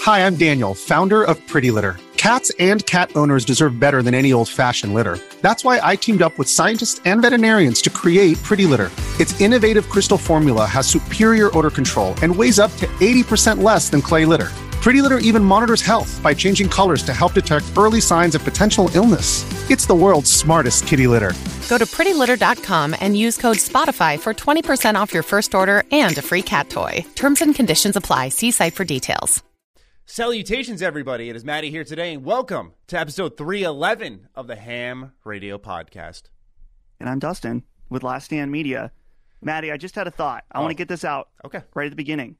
Hi, I'm Daniel, founder of Pretty Litter. Cats and cat owners deserve better than any old-fashioned litter. That's why I teamed up with scientists and veterinarians to create Pretty Litter. Its innovative crystal formula has superior odor control and weighs up to 80% less than clay litter. Pretty Litter even monitors health by changing colors to help detect early signs of potential illness. It's the world's smartest kitty litter. Go to prettylitter.com and use code SPOTIFY for 20% off your first order and a free cat toy. Terms and conditions apply. See site for details. Salutations, everybody. It is Maddie here today, and welcome to episode 311 of the Ham Radio Podcast. And I'm Dustin with Last Stand Media. Maddie, I just had a thought. I want to get this out right at the beginning.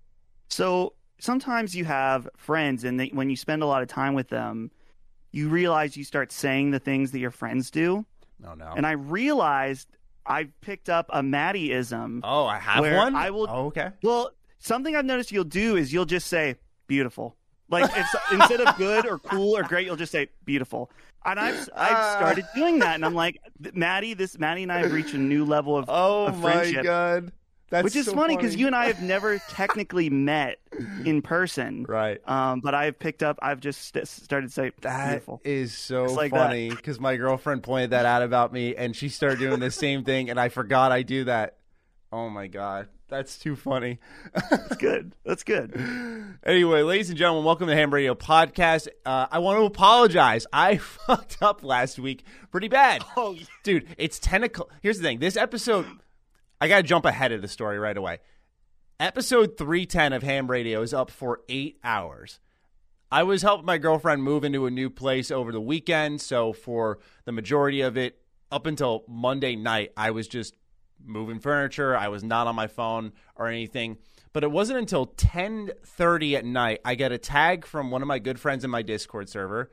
So sometimes you have friends, and when you spend a lot of time with them, you realize you start saying the things that your friends do. Oh, no. And I realized I picked up a Maddie-ism. Oh, I have one? I will, okay. Well, something I've noticed you'll do is you'll just say, beautiful. Like, instead of good or cool or great, you'll just say, beautiful. And I've started doing that, and I'm like, Maddie and I have reached a new level of friendship. Oh, my God. Which is so funny because you and I have never technically met in person. Right. But I've just started to say, beautiful. That is so like funny because my girlfriend pointed that out about me, and she started doing the same thing, and I forgot I do that. Oh, my God. That's too funny. That's good. That's good. Anyway, ladies and gentlemen, welcome to the Ham Radio Podcast. I want to apologize. I fucked up last week pretty bad. Oh, yeah. Dude, it's 10 o'clock. Here's the thing. This episode, I got to jump ahead of the story right away. Episode 310 of Ham Radio is up for 8 hours. I was helping my girlfriend move into a new place over the weekend, so for the majority of it, up until Monday night, I was just moving furniture. I was not on my phone or anything. But it wasn't until 10:30 at night I get a tag from one of my good friends in my Discord server.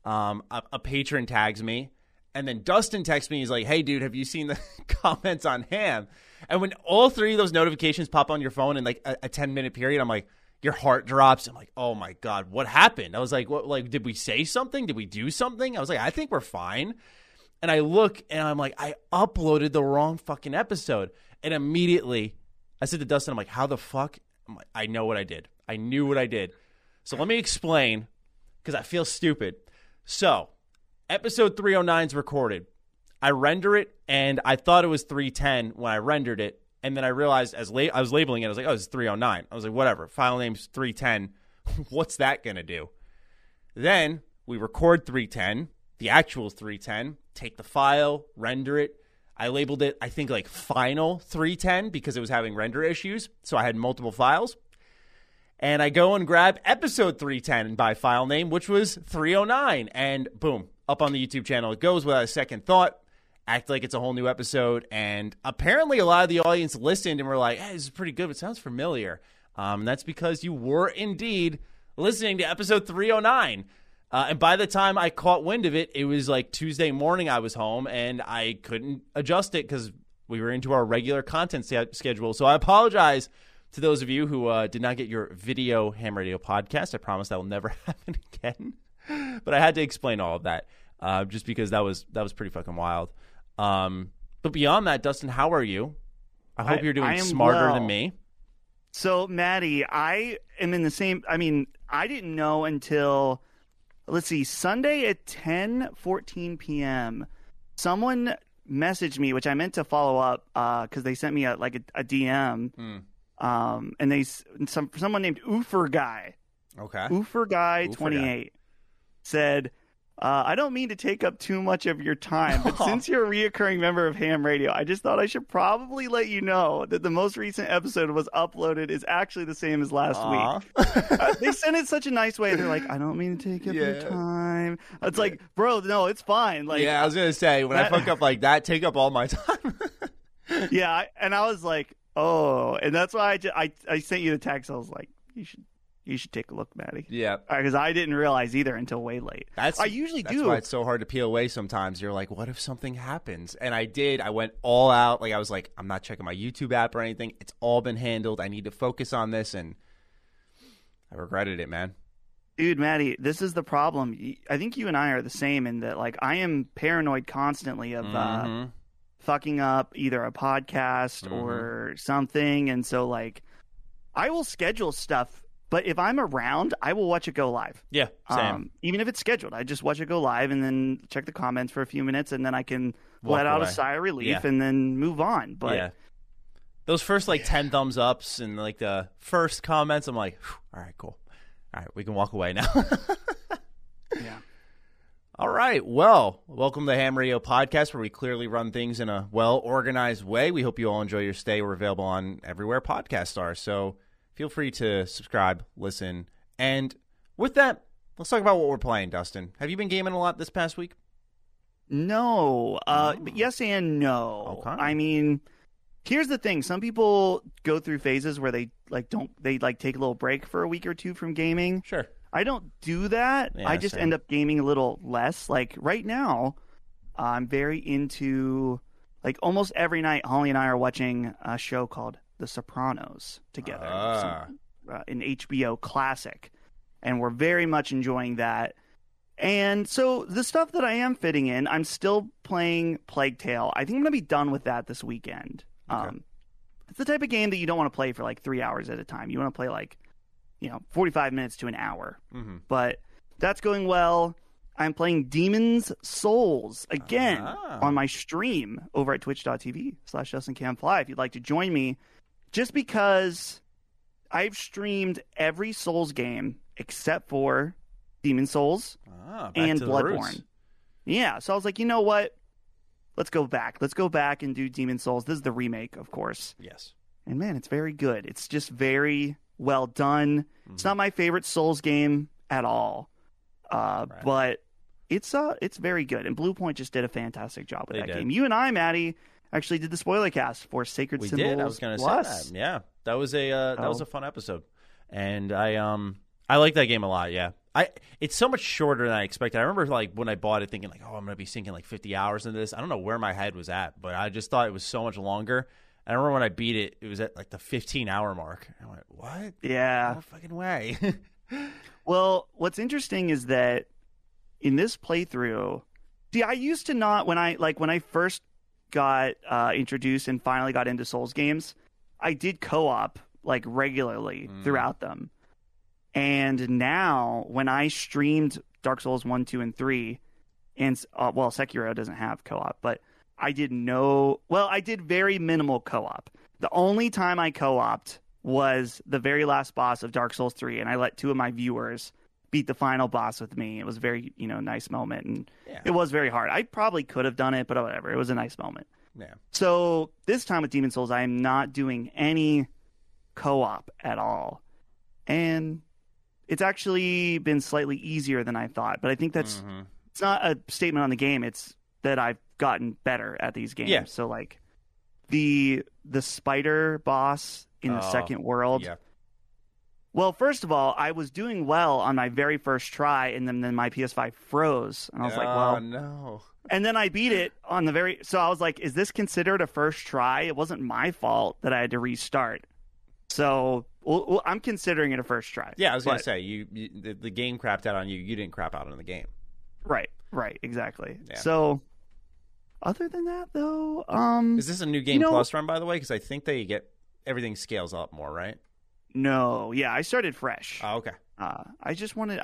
A patron tags me. And then Dustin texts me. He's like, hey, dude, have you seen the comments on Ham? And when all three of those notifications pop on your phone in like a 10-minute period, I'm like, your heart drops. I'm like, oh, my God, what happened? I was like, what? Like, did we say something? Did we do something? I was like, I think we're fine. And I look, and I'm like, I uploaded the wrong fucking episode. And immediately, I said to Dustin, I'm like, how the fuck? I'm like, I know what I did. I knew what I did. So let me explain, because I feel stupid. So, episode 309 is recorded. I render it, and I thought it was 310 when I rendered it. And then I realized, I was labeling it, I was like, oh, it's 309. I was like, whatever. File name's 310. What's that going to do? Then, we record 310. The actual 310, take the file, render it. I labeled it, I think, like final 310 because it was having render issues. So I had multiple files. And I go and grab episode 310 by file name, which was 309. And boom, up on the YouTube channel it goes without a second thought. Act like it's a whole new episode. And apparently a lot of the audience listened and were like, hey, this is pretty good. It sounds familiar. And that's because you were indeed listening to episode 309. And by the time I caught wind of it, it was like Tuesday morning I was home, and I couldn't adjust it because we were into our regular content schedule. So I apologize to those of you who did not get your video Ham Radio Podcast. I promise that will never happen again. But I had to explain all of that just because that was pretty fucking wild. But beyond that, Dustin, how are you? I hope you're doing smarter than me. So, Maddie, I am in the same – I mean, I didn't know until – let's see, Sunday at 10:14 p.m., someone messaged me, which I meant to follow up because they sent me a DM. And someone named Oofer Guy. Okay. Oofer Guy 28 said, I don't mean to take up too much of your time, but since you're a reoccurring member of Ham Radio, I just thought I should probably let you know that the most recent episode was uploaded is actually the same as last week. They sent it such a nice way. They're like, I don't mean to take up your time. It's like, bro, no, it's fine. Like, yeah, I was going to say, when I fuck up like that, take up all my time. Yeah, and I was like, oh, and that's why I sent you the text. I was like, you should take a look, Maddie. Yeah. Because I didn't realize either until way late. I usually do. That's why it's so hard to peel away sometimes. You're like, what if something happens? And I did. I went all out. Like, I was like, I'm not checking my YouTube app or anything. It's all been handled. I need to focus on this. And I regretted it, man. Dude, Maddie, this is the problem. I think you and I are the same in that, like, I am paranoid constantly of fucking up either a podcast or something. And so, like, I will schedule stuff But if I'm around, I will watch it go live. Yeah, same. Even if it's scheduled, I just watch it go live and then check the comments for a few minutes, and then I can Walk let out away. a sigh of relief Yeah. and then move on. But yeah. Those first 10 thumbs ups and the first comments, I'm like, all right, cool. All right, we can walk away now. yeah. All right. Well, welcome to the Ham Radio Podcast, where we clearly run things in a well-organized way. We hope you all enjoy your stay. We're available on everywhere podcasts are, so feel free to subscribe, listen. And with that, let's talk about what we're playing, Dustin. Have you been gaming a lot this past week? No. But yes and no. Okay. I mean, here's the thing. Some people go through phases where they take a little break for a week or two from gaming. Sure. I don't do that. Yeah, I just same. end up gaming a little less. Like right now, I'm very into almost every night. Holly and I are watching a show called The Sopranos together, an HBO classic, and we're very much enjoying that. And so the stuff that I am fitting in, I'm still playing Plague Tale. I think I'm gonna be done with that this weekend. Okay. It's the type of game that you don't want to play for 3 hours at a time. You want to play 45 minutes to an hour. Mm-hmm. But that's going well. I'm playing Demon's Souls again on my stream over at twitch.tv/JustinCanFly if you'd like to join me. Just because I've streamed every Souls game except for Demon's Souls Back and to the Bloodborne. roots. Yeah, so I was like, you know what? Let's go back. Let's go back and do Demon's Souls. This is the remake, of course. Yes. And man, it's very good. It's just very well done. It's not my favorite Souls game at all, but it's very good. And Bluepoint just did a fantastic job with that game. You and I, Maddie, actually did the spoiler cast for Sacred We Symbols did. I was going to Plus. say that. Yeah, that was a fun episode, and I like that game a lot. Yeah, it's so much shorter than I expected. I remember when I bought it, thinking oh, I'm going to be sinking 50 hours into this. I don't know where my head was at, but I just thought it was so much longer. I remember when I beat it, it was at the 15-hour mark. I went, what? Yeah. No fucking way. Well, what's interesting is that in this playthrough, see, I used to not when I first got introduced and finally got into Souls games, I did co-op regularly throughout them. And now when I streamed Dark Souls 1, 2, and 3, and Sekiro doesn't have co-op, but I did very minimal co-op. The only time I co-opted was the very last boss of Dark Souls 3, and I let two of my viewers beat the final boss with me. It was a very, nice moment, and it was very hard. I probably could have done it, but whatever. It was a nice moment. Yeah. So this time with Demon's Souls, I am not doing any co-op at all. And it's actually been slightly easier than I thought, but I think that's it's not a statement on the game. It's that I've gotten better at these games. Yeah. So the spider boss in the second world. Yeah. Well, first of all, I was doing well on my very first try, and then my PS5 froze, and I was like, "Well, no." And then I beat it on so I was like, "Is this considered a first try?" It wasn't my fault that I had to restart. So I'm considering it a first try. Yeah, I was going to say the game crapped out on you. You didn't crap out on the game. Right, exactly. Yeah. So, other than that, though, is this a new game plus run, by the way? Because I think everything scales up more, right? No, yeah, I started fresh. Oh, okay. I just wanted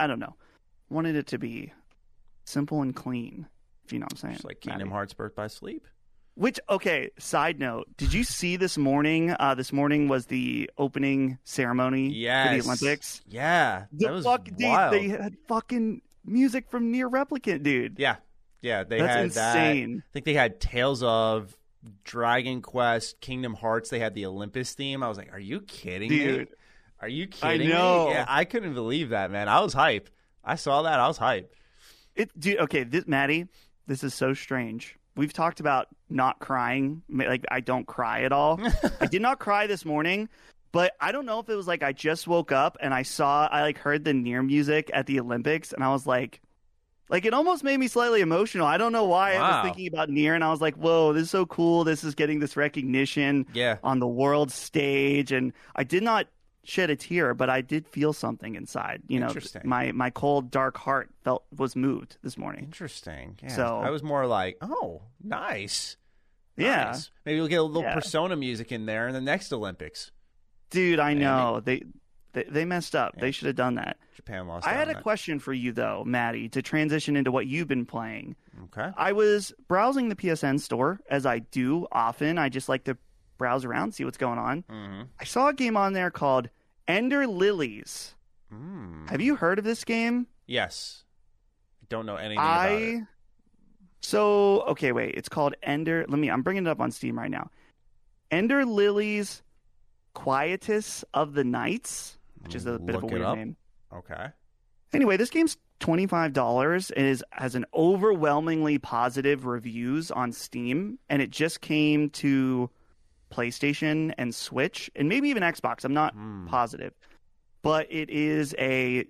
it to be simple and clean, if you know what I'm saying. Just like Kingdom Hearts Birth by Sleep. Which, okay, side note, did you see this morning? This morning was the opening ceremony for the Olympics. Yeah, that was wild. They had fucking music from Nier Replicant, dude. Yeah, they That's had insane. that. I think they had Tales of, Dragon Quest, Kingdom Hearts. They had the Olympus theme. I was like, are you kidding me? Are you kidding me? Yeah, I couldn't believe that, man. I was hype. I saw that. I was hype. Dude, okay, Maddie, this is so strange. We've talked about not crying. I don't cry at all. I did not cry this morning, but I don't know if it was I just woke up and I heard the Nier music at the Olympics, and I was like it almost made me slightly emotional. I don't know why. Wow. I was thinking about Nier, and I was like, whoa, this is so cool. This is getting this recognition on the world stage, and I did not shed a tear, but I did feel something inside. Interesting. My cold, dark heart was moved this morning. Interesting. Yeah. So I was more like, oh, nice. Yeah. Nice. Maybe we'll get a little Persona music in there in the next Olympics. Dude, I know. They messed up. Yeah. They should have done that. Japan lost. I had a question for you, though, Maddie, to transition into what you've been playing. Okay. I was browsing the PSN store, as I do often. I just like to browse around, see what's going on. Mm-hmm. I saw a game on there called Ender Lilies. Have you heard of this game? Yes. I don't know anything about it. So, okay, wait. It's called Ender. I'm bringing it up on Steam right now. Ender Lilies Quietus of the Nights, which is a bit of a weird name. Okay. Anyway, this game's $25. It has an overwhelmingly positive reviews on Steam, and it just came to PlayStation and Switch, and maybe even Xbox. I'm not positive. But it is a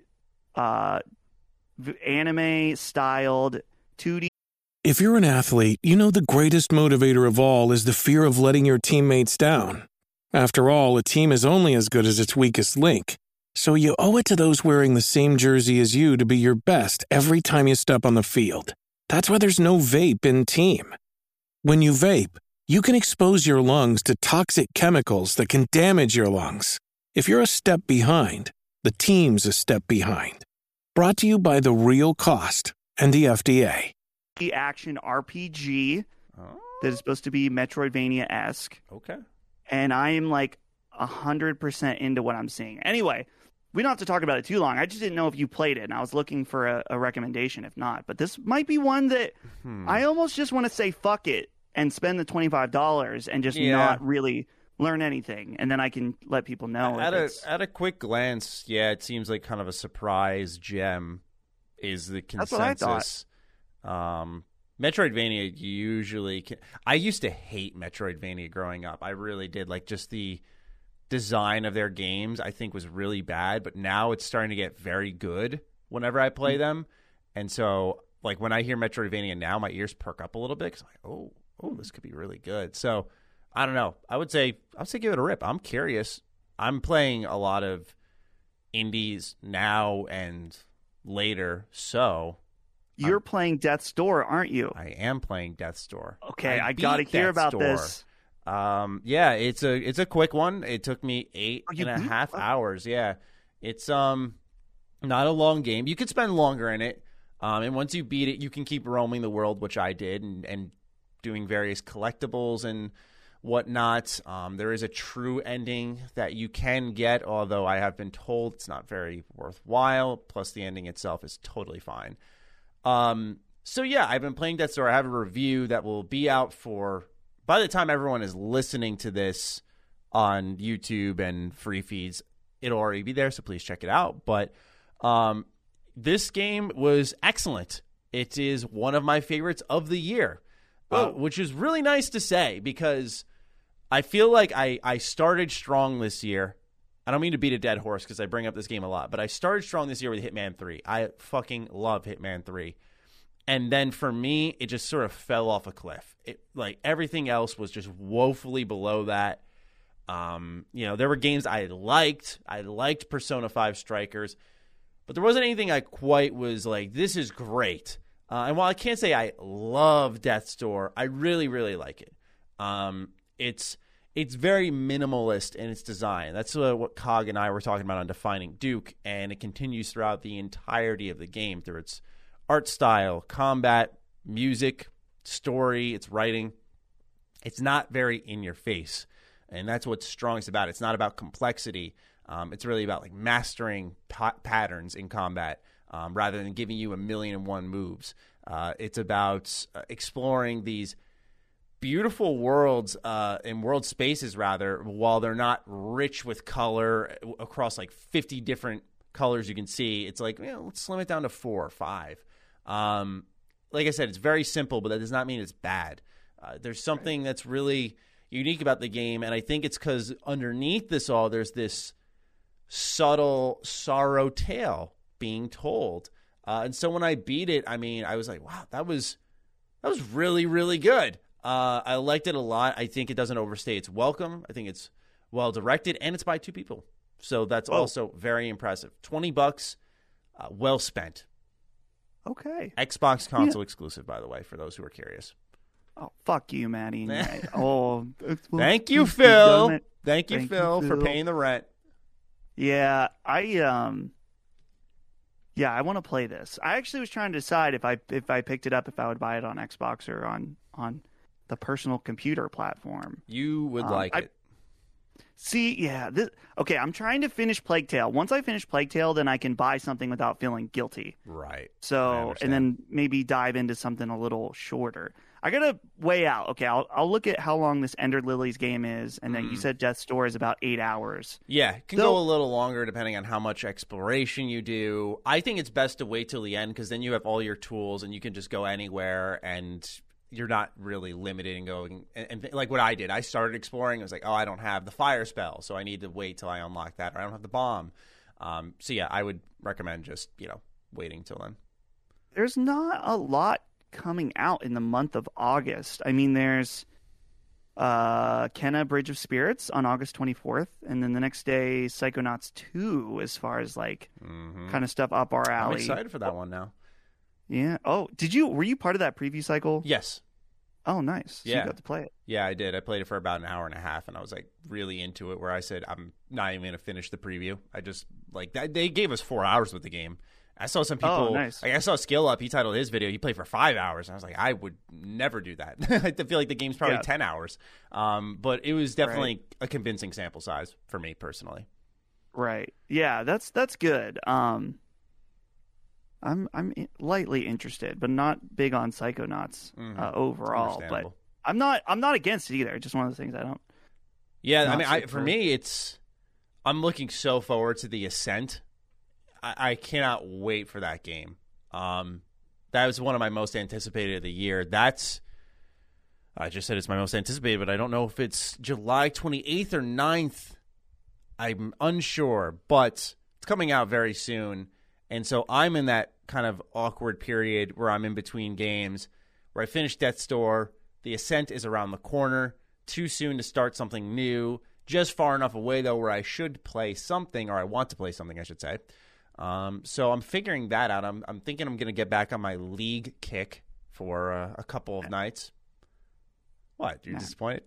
anime-styled 2D. If you're an athlete, you know the greatest motivator of all is the fear of letting your teammates down. After all, a team is only as good as its weakest link. So you owe it to those wearing the same jersey as you to be your best every time you step on the field. That's why there's no vape in team. When you vape, you can expose your lungs to toxic chemicals that can damage your lungs. If you're a step behind, the team's a step behind. Brought to you by The Real Cost and the FDA. The action RPG that is supposed to be Metroidvania-esque. Okay. And I am like 100% into what I'm seeing. Anyway, we don't have to talk about it too long. I just didn't know if you played it, and I was looking for a recommendation if not. But this might be one that I almost just want to say fuck it and spend the $25 and just not really learn anything, and then I can let people know. At a quick glance, it seems like kind of a surprise gem is the consensus. That's what I thought. Metroidvania usually I used to hate Metroidvania growing up. I really did. Like, just the design of their games I think was really bad, but now it's starting to get very good whenever I play them. And so, like, when I hear Metroidvania now, my ears perk up a little bit because I'm like, oh, this could be really good. So I don't know. I would say give it a rip. I'm curious. I'm playing a lot of indies now and later, so you're playing Death's Door, aren't you? I am playing Death's Door. Okay, I got to hear about this. It's a quick one. It took me 8.5 hours. Yeah, it's not a long game. You could spend longer in it, and once you beat it, you can keep roaming the world, which I did, and doing various collectibles and whatnot. There is a true ending that you can get, although I have been told it's not very worthwhile. Plus, the ending itself is totally fine. So yeah, I've been playing Death's Door. I have a review that will be out by the time everyone is listening to this on YouTube and free feeds, it'll already be there, so please check it out. But this game was excellent. It is one of my favorites of the year, which is really nice to say because I feel like I started strong this year. I don't mean to beat a dead horse because I bring up this game a lot, but I started strong this year with Hitman 3. I fucking love Hitman 3. And then for me, it just sort of fell off a cliff. Like, everything else was just woefully below that. There were games I liked. I liked Persona 5 Strikers, but there wasn't anything I quite was like, this is great. And while I can't say I love Death's Door, I really, really like it. It's very minimalist in its design. That's what Cog and I were talking about on Defining Duke, and it continues throughout the entirety of the game through its art style, combat, music, story, its writing. It's not very in your face, and that's what's strongest about it. It's not about complexity. It's really about like mastering patterns in combat rather than giving you 1,000,001 moves. It's about exploring these beautiful worlds and world spaces, rather, while they're not rich with color across like 50 different colors you can see. It's like, let's slim it down to 4 or 5. Like I said, it's very simple, but that does not mean it's bad. There's something that's really unique about the game, and I think it's because underneath this all, there's this subtle sorrow tale being told. And so when I beat it, I was like, wow, that was really, really good. I liked it a lot. I think it doesn't overstay its welcome. I think it's well directed, and it's by 2 people. So that's also very impressive. $20, well spent. Okay. Xbox console exclusive, by the way, for those who are curious. Oh, fuck you, Manny. Thank you, Phil. Thank you, Phil, for paying the rent. Yeah, I want to play this. I actually was trying to decide if I picked it up, if I would buy it on Xbox or on the personal computer platform. You would like it. See, yeah. Okay, I'm trying to finish Plague Tale. Once I finish Plague Tale, then I can buy something without feeling guilty. Right. So, and then maybe dive into something a little shorter. I gotta weigh out. Okay, I'll look at how long this Ender Lilies game is, and then you said Death's Door is about 8 hours. Yeah, it can go a little longer depending on how much exploration you do. I think it's best to wait till the end because then you have all your tools and you can just go anywhere and you're not really limited in going. And like what I did, I started exploring. I was like, oh, I don't have the fire spell, so I need to wait till I unlock that, or I don't have the bomb. So yeah, I would recommend just waiting till then. There's not a lot coming out in the month of August. I mean, there's Kena Bridge of Spirits on August 24th, and then the next day Psychonauts 2 as far as like kind of stuff up our alley. I'm excited for that one now. Yeah. Oh, were you part of that preview cycle? Yes. Oh, nice. So yeah. You got to play it. Yeah, I did. I played it for about an hour and a half, and I was like really into it where I said I'm not even going to finish the preview. I just like that. They gave us 4 hours with the game. I saw some people. Oh, nice. Like I saw Skill Up. He titled his video. He played for 5 hours. And I was like, I would never do that. I feel like the game's probably 10 hours. But it was definitely a convincing sample size for me personally. Right. Yeah. That's good. I'm lightly interested, but not big on Psychonauts overall. But I'm not against it either. It's just one of those things I don't. Yeah. I mean, for me, I'm looking so forward to the Ascent. I cannot wait for that game. That was one of my most anticipated of the year. I just said it's my most anticipated, but I don't know if it's July 28th or 9th. I'm unsure, but it's coming out very soon. And so I'm in that kind of awkward period where I'm in between games, where I finished Death's Door. The Ascent is around the corner. Too soon to start something new. Just far enough away, though, where I should play something, or I want to play something, I should say. So I'm figuring that out. I'm thinking I'm going to get back on my League kick for a couple of nights. What? You're disappointed?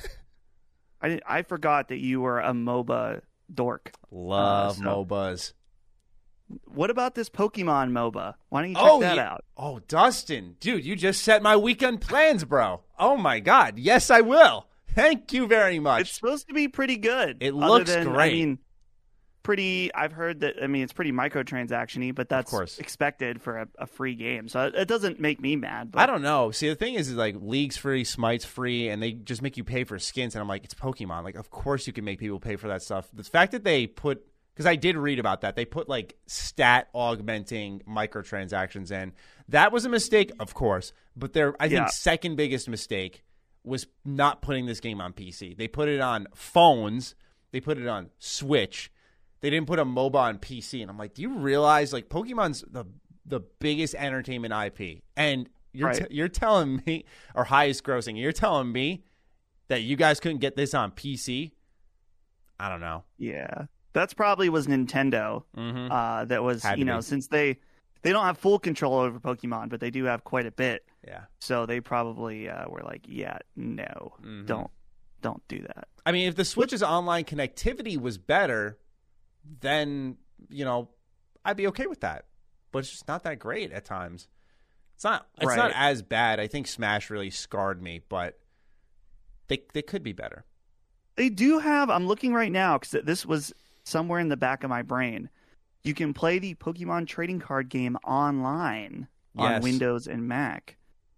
I forgot that you were a MOBA dork. Love MOBAs. What about this Pokemon MOBA? Why don't you check that out? Oh, Dustin. Dude, you just set my weekend plans, bro. Oh, my God. Yes, I will. Thank you very much. It's supposed to be pretty good. It looks great. I've heard that, it's pretty microtransaction-y, but that's expected for a free game. So it doesn't make me mad. But I don't know. See, the thing is like League's free, Smite's free, and they just make you pay for skins. And I'm like, it's Pokemon. Like, of course you can make people pay for that stuff. The fact that they put, because I did read about that, they put like stat augmenting microtransactions in. That was a mistake, of course. But I think second biggest mistake was not putting this game on PC. They put it on phones. They put it on Switch. They didn't put a MOBA on PC, and I'm like, do you realize like Pokemon's the biggest entertainment IP, and you're telling me, or highest grossing, you're telling me that you guys couldn't get this on PC? I don't know. Yeah, that's probably was Nintendo. That was since they don't have full control over Pokemon, but they do have quite a bit. Yeah. So they probably were like, no, don't do that. I mean, if the Switch's online connectivity was better, then, I'd be okay with that. But it's just not that great at times. It's not as bad. I think Smash really scarred me, but they could be better. They do have, I'm looking right now, because this was somewhere in the back of my brain. You can play the Pokemon trading card game online on Windows and Mac.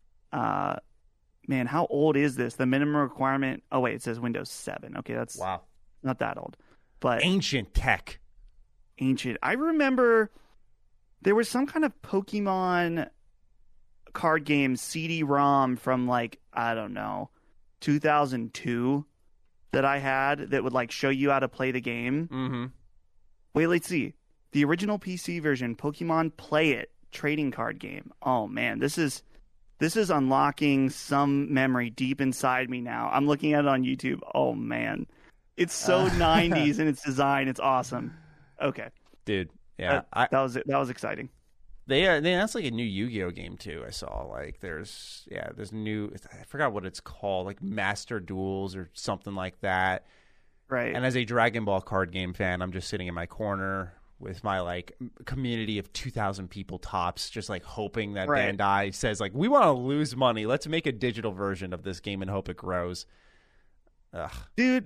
Man, how old is this? The minimum requirement, oh wait, it says Windows 7. Okay, that's not that old. But ancient tech. I remember there was some kind of Pokemon card game CD-ROM from like, I don't know, 2002 that I had that would like show you how to play the game. Mm-hmm. Wait, let's see. The original PC version, Pokemon Play It trading card game. Oh man, this is unlocking some memory deep inside me now. I'm looking at it on YouTube. Oh man. It's so 90s in its design. It's awesome. Okay, dude. Yeah, that was exciting. They announced like a new Yu-Gi-Oh game too. I saw like there's new. I forgot what it's called, like Master Duels or something like that. Right. And as a Dragon Ball card game fan, I'm just sitting in my corner with my like community of 2,000 people tops, just like hoping that Bandai says like, we want to lose money. Let's make a digital version of this game and hope it grows. Ugh. Dude,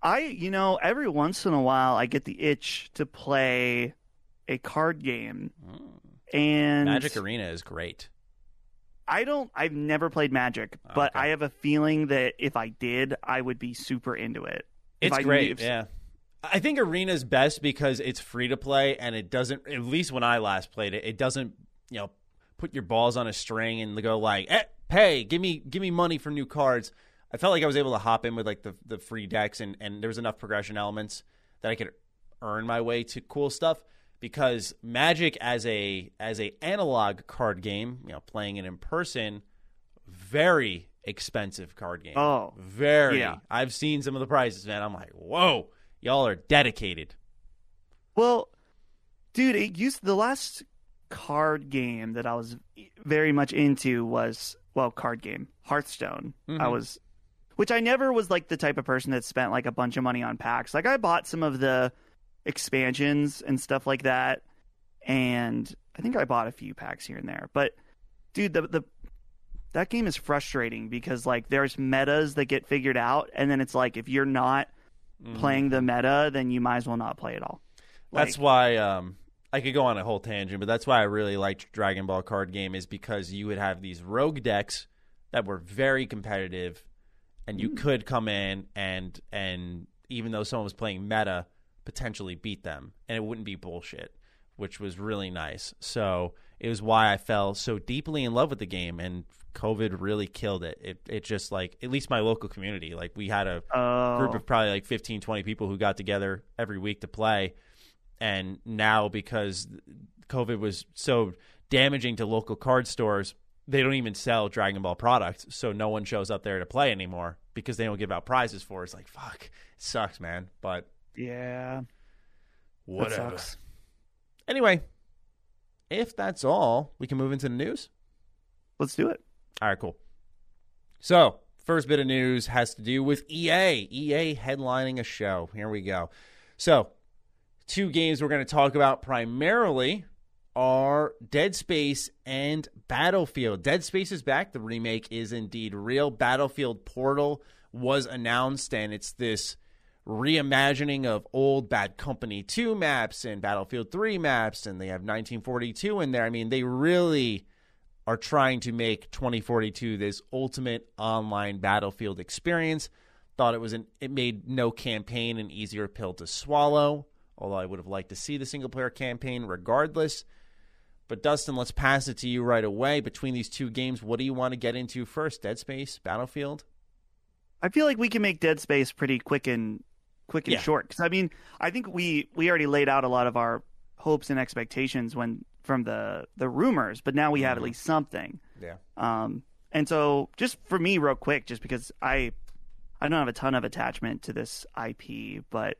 every once in a while I get the itch to play a card game. And Magic Arena is great. I've never played Magic, but I have a feeling that if I did, I would be super into it. It's great, yeah. I think Arena's best because it's free to play, and it doesn't, at least when I last played it, it doesn't, put your balls on a string and go like, hey, give me money for new cards. I felt like I was able to hop in with like the free decks, and there was enough progression elements that I could earn my way to cool stuff. Because Magic as a analog card game, playing it in person, very expensive card game. Oh, very. Yeah. I've seen some of the prices, man. I'm like, whoa, y'all are dedicated. Well, dude, the last card game that I was very much into was, card game, Hearthstone. Mm-hmm. Which I never was like the type of person that spent like a bunch of money on packs. Like I bought some of the expansions and stuff like that, and I think I bought a few packs here and there. But dude, that game is frustrating because like there's metas that get figured out, and then it's like if you're not playing the meta, then you might as well not play at all. That's why I could go on a whole tangent, but that's why I really liked Dragon Ball card game, is because you would have these rogue decks that were very competitive, and you could come in and even though someone was playing meta, potentially beat them, and it wouldn't be bullshit, which was really nice. So it was why I fell so deeply in love with the game, and COVID really killed it. It just like, at least my local community, like we had a group of probably like 15, 20 people who got together every week to play. And now because COVID was so damaging to local card stores, they don't even sell Dragon Ball products. So no one shows up there to play anymore because they don't give out prizes for it. It's like, fuck, it sucks, man. But yeah, whatever. That sucks. Anyway, if that's all, we can move into the news. Let's do it. All right, cool. So, first bit of news has to do with EA. EA headlining a show. Here we go. So, two games we're going to talk about primarily are Dead Space and Battlefield. Dead Space is back. The remake is indeed real. Battlefield Portal was announced, and it's this reimagining of old Bad Company 2 maps and Battlefield 3 maps, and they have 1942 in there. I mean, they really are trying to make 2042 this ultimate online Battlefield experience. Thought it made no campaign an easier pill to swallow, although I would have liked to see the single-player campaign regardless. But Dustin, let's pass it to you right away. Between these two games, what do you want to get into first? Dead Space, Battlefield? I feel like we can make Dead Space pretty quick and short. Because, I mean, I think we already laid out a lot of our hopes and expectations from the rumors, but now we have at least something. Yeah. And so just for me real quick, just because I don't have a ton of attachment to this IP, but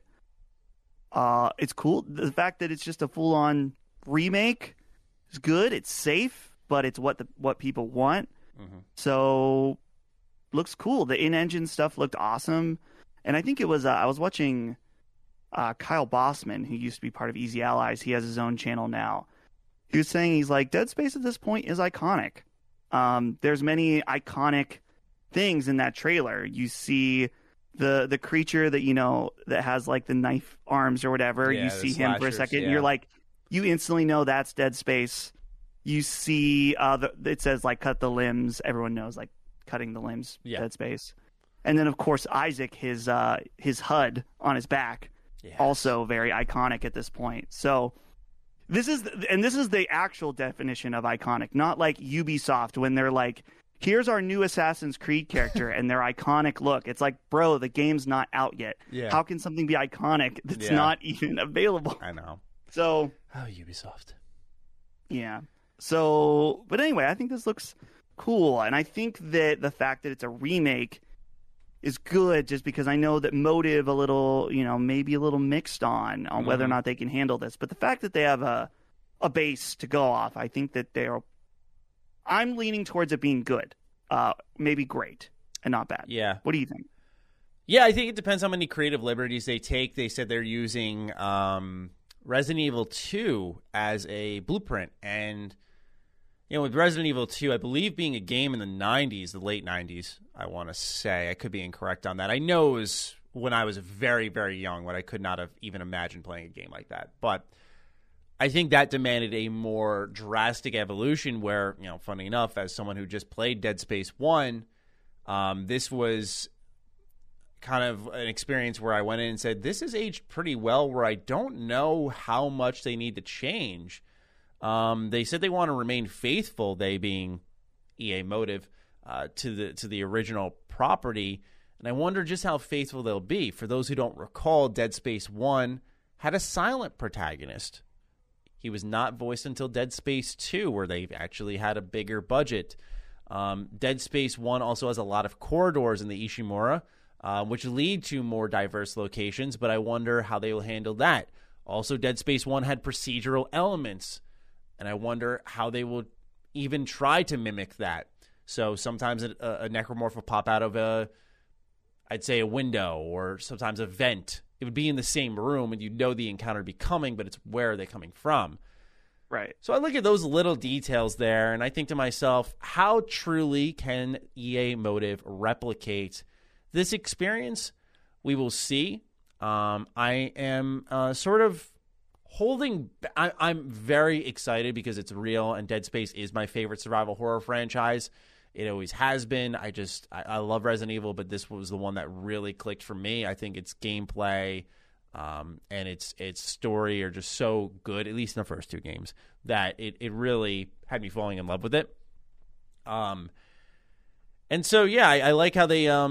it's cool. The fact that it's just a full-on remake is good. It's safe, but it's what people want. Mm-hmm. So looks cool. The in-engine stuff looked awesome. And I think it was I was watching Kyle Bossman, who used to be part of Easy Allies. He has his own channel now. He was saying, he's like, Dead Space at this point is iconic. There's many iconic things in that trailer. You see the creature that that has like the knife arms or whatever. Yeah, you see him for a second, and you're like, you instantly know that's Dead Space. You see it says like cut the limbs. Everyone knows like cutting the limbs. Yeah. Dead Space. And then of course Isaac, his HUD on his back, also very iconic at this point. So this is the actual definition of iconic, not like Ubisoft when they're like, here's our new Assassin's Creed character and their iconic look. It's like, bro, the game's not out yet. Yeah. How can something be iconic that's not even available? I know. So, Ubisoft. Yeah. So, but anyway, I think this looks cool, and I think that the fact that it's a remake is good, just because I know that Motive maybe a little mixed on whether or not they can handle this. But the fact that they have a base to go off, I think that I'm leaning towards it being good, maybe great, and not bad. Yeah. What do you think? Yeah, I think it depends how many creative liberties they take. They said they're using Resident Evil 2 as a blueprint. And, with Resident Evil 2, I believe being a game in the 90s, the late 90s, I want to say. I could be incorrect on that. I know it was when I was very, very young, when I could not have even imagined playing a game like that. But I think that demanded a more drastic evolution where, funny enough, as someone who just played Dead Space 1, this was kind of an experience where I went in and said, this is aged pretty well, where I don't know how much they need to change. They said they want to remain faithful, they being EA Motive, to the original property. And I wonder just how faithful they'll be. For those who don't recall, Dead Space 1 had a silent protagonist. He was not voiced until Dead Space 2, where they actually had a bigger budget. Dead Space 1 also has a lot of corridors in the Ishimura, which lead to more diverse locations, but I wonder how they will handle that. Also, Dead Space 1 had procedural elements, and I wonder how they will even try to mimic that. So sometimes a necromorph will pop out of I'd say a window, or sometimes a vent. It would be in the same room, and you'd know the encounter would be coming, but it's where are they coming from? Right. So I look at those little details there, and I think to myself, how truly can EA Motive replicate this experience? We will see. I am sort of holding. I'm very excited because it's real, and Dead Space is my favorite survival horror franchise. It always has been. I love Resident Evil, but this was the one that really clicked for me. I think its gameplay and its story are just so good, at least in the first two games, that it really had me falling in love with it. And so yeah, I like how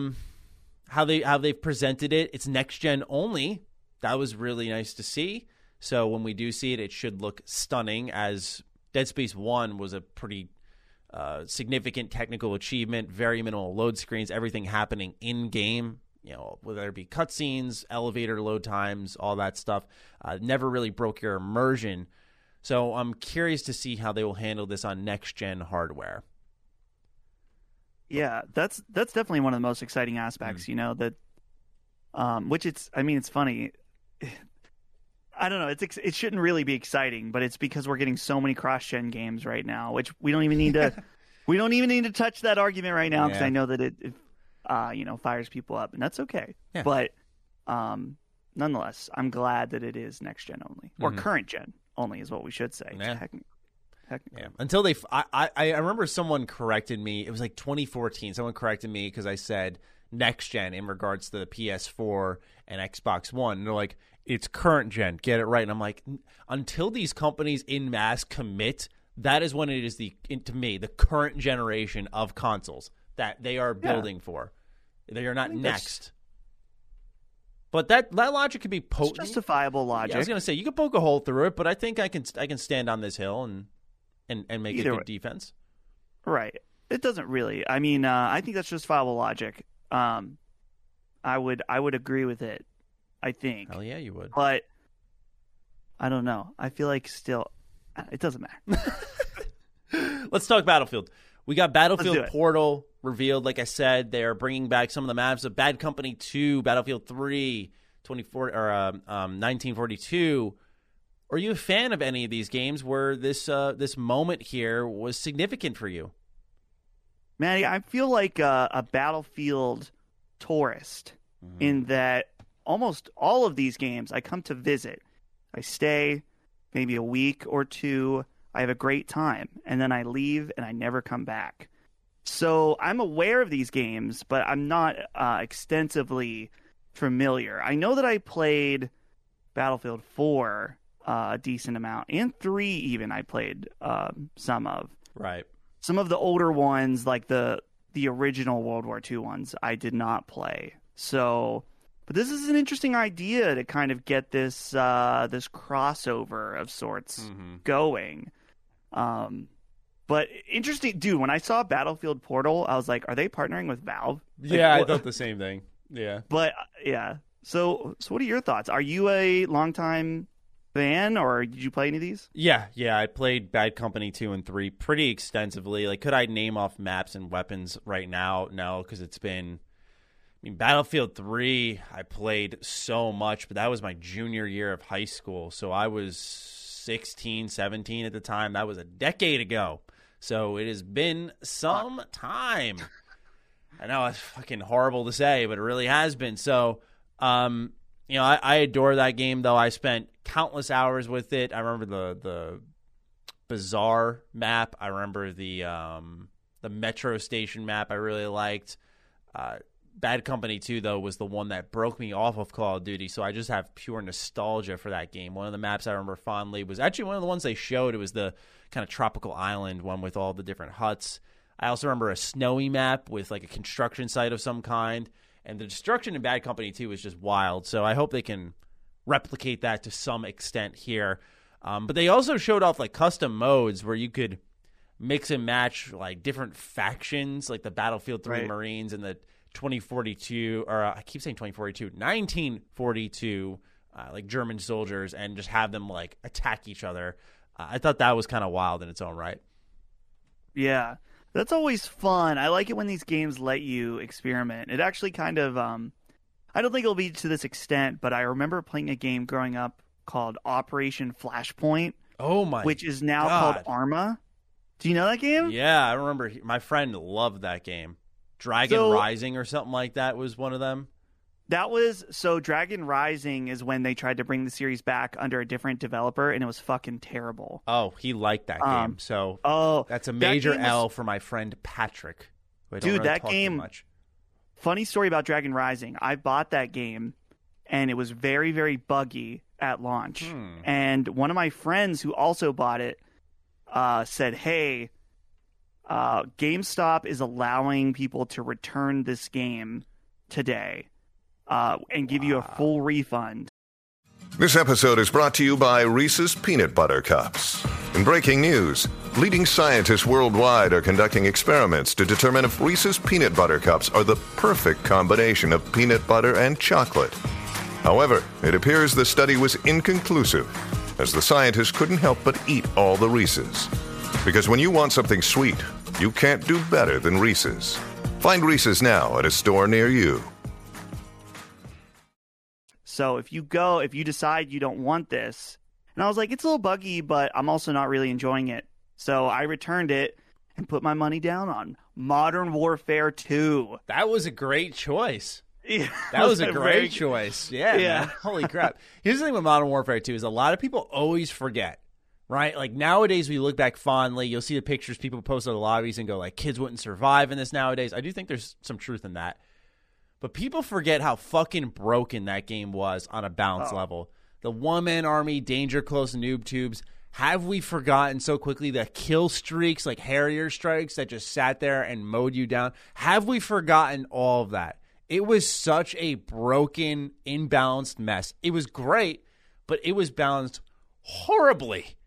they've presented it. It's next gen only. That was really nice to see. So when we do see it, it should look stunning, as Dead Space 1 was a pretty significant technical achievement, very minimal load screens, everything happening in-game, whether it be cutscenes, elevator load times, all that stuff, never really broke your immersion. So I'm curious to see how they will handle this on next-gen hardware. Yeah, that's definitely one of the most exciting aspects, that which it's funny. I don't know. It shouldn't really be exciting, but it's because we're getting so many cross-gen games right now, which we don't even need to touch that argument right now, because I know that it fires people up, and that's okay. Yeah. But nonetheless, I'm glad that it is next-gen only, or current-gen only, is what we should say. Yeah. Yeah. Until I remember someone corrected me. It was like 2014. Someone corrected me because I said next gen in regards to the PS4 and Xbox One. And they're like, it's current gen. Get it right. And I'm like, until these companies in mass commit, that is when it is to me, the current generation of consoles that they are building for. They are not next. But that logic could be potent. It's justifiable logic. Yeah, I was going to say, you could poke a hole through it, but I think I can stand on this hill and make a good defense. Right. It doesn't really. I mean, I think that's justifiable logic. I would agree with it, I think. Hell yeah, you would. But I don't know. I feel like still it doesn't matter. Let's talk Battlefield. We got Battlefield Portal revealed. Like I said, they are bringing back some of the maps of Bad Company 2, Battlefield 3, 1942. Are you a fan of any of these games where this moment here was significant for you? Manny, I feel like a Battlefield tourist in that almost all of these games I come to visit. I stay maybe a week or two. I have a great time, and then I leave and I never come back. So I'm aware of these games, but I'm not extensively familiar. I know that I played Battlefield 4 a decent amount, and 3 even I played some of. Right. Some of the older ones, like the original World War II ones, I did not play. So, but this is an interesting idea to kind of get this this crossover of sorts going. But interesting, dude, when I saw Battlefield Portal, I was like, are they partnering with Valve? Yeah, I thought the same thing. Yeah. But, yeah. So what are your thoughts? Are you a longtime fan, or did you play any of these? Yeah. I played Bad Company 2 and 3 pretty extensively. Like, could I name off maps and weapons right now? No, because it's been, mean, Battlefield 3, I played so much, but that was my junior year of high school. So I was 16, 17 at the time. That was a decade ago. So it has been some time. I know it's fucking horrible to say, but it really has been. So, I adore that game, though. I spent countless hours with it. I remember the Bazaar map. I remember the Metro Station map I really liked. Bad Company 2, though, was the one that broke me off of Call of Duty, so I just have pure nostalgia for that game. One of the maps I remember fondly was actually one of the ones they showed. It was the kind of tropical island one with all the different huts. I also remember a snowy map with like a construction site of some kind, and the destruction in Bad Company 2 was just wild, so I hope they can replicate that to some extent here. But they also showed off like custom modes where you could mix and match like different factions, like the Battlefield 3 Marines and the 2042, or I keep saying 2042, 1942, like German soldiers, and just have them like attack each other. I thought that was kind of wild in its own right. Yeah, that's always fun. I like it when these games let you experiment. It actually kind of, I don't think it'll be to this extent, but I remember playing a game growing up called Operation Flashpoint. Oh my! Which is now God. called Arma. Do you know that game? Yeah, I remember. My friend loved that game. Dragon Rising or something like that was one of them. Dragon Rising is when they tried to bring the series back under a different developer, and it was fucking terrible. Oh, he liked that game. So that's a major L for my friend Patrick. Dude, that game. Funny story about Dragon Rising. I bought that game, and it was very, very buggy at launch. And one of my friends who also bought it said, hey, GameStop is allowing people to return this game today and give you a full refund. This episode is brought to you by Reese's Peanut Butter Cups. In breaking news, leading scientists worldwide are conducting experiments to determine if Reese's Peanut Butter Cups are the perfect combination of peanut butter and chocolate. However, it appears the study was inconclusive, as the scientists couldn't help but eat all the Reese's. Because when you want something sweet, you can't do better than Reese's. Find Reese's now at a store near you. So if you decide you don't want this, and I was like, it's a little buggy, but I'm also not really enjoying it. So I returned it and put my money down on Modern Warfare 2. That was a great choice. Yeah, that was a great choice. Yeah. Man. Holy crap. Here's the thing with Modern Warfare 2 is a lot of people always forget, right? Like nowadays we look back fondly. You'll see the pictures people post in the lobbies and go like, kids wouldn't survive in this nowadays. I do think there's some truth in that. But people forget how fucking broken that game was on a balance level. The one-man army, danger close noob tubes. Have we forgotten so quickly the kill streaks, like Harrier strikes that just sat there and mowed you down? Have we forgotten all of that? It was such a broken, imbalanced mess. It was great, but it was balanced horribly.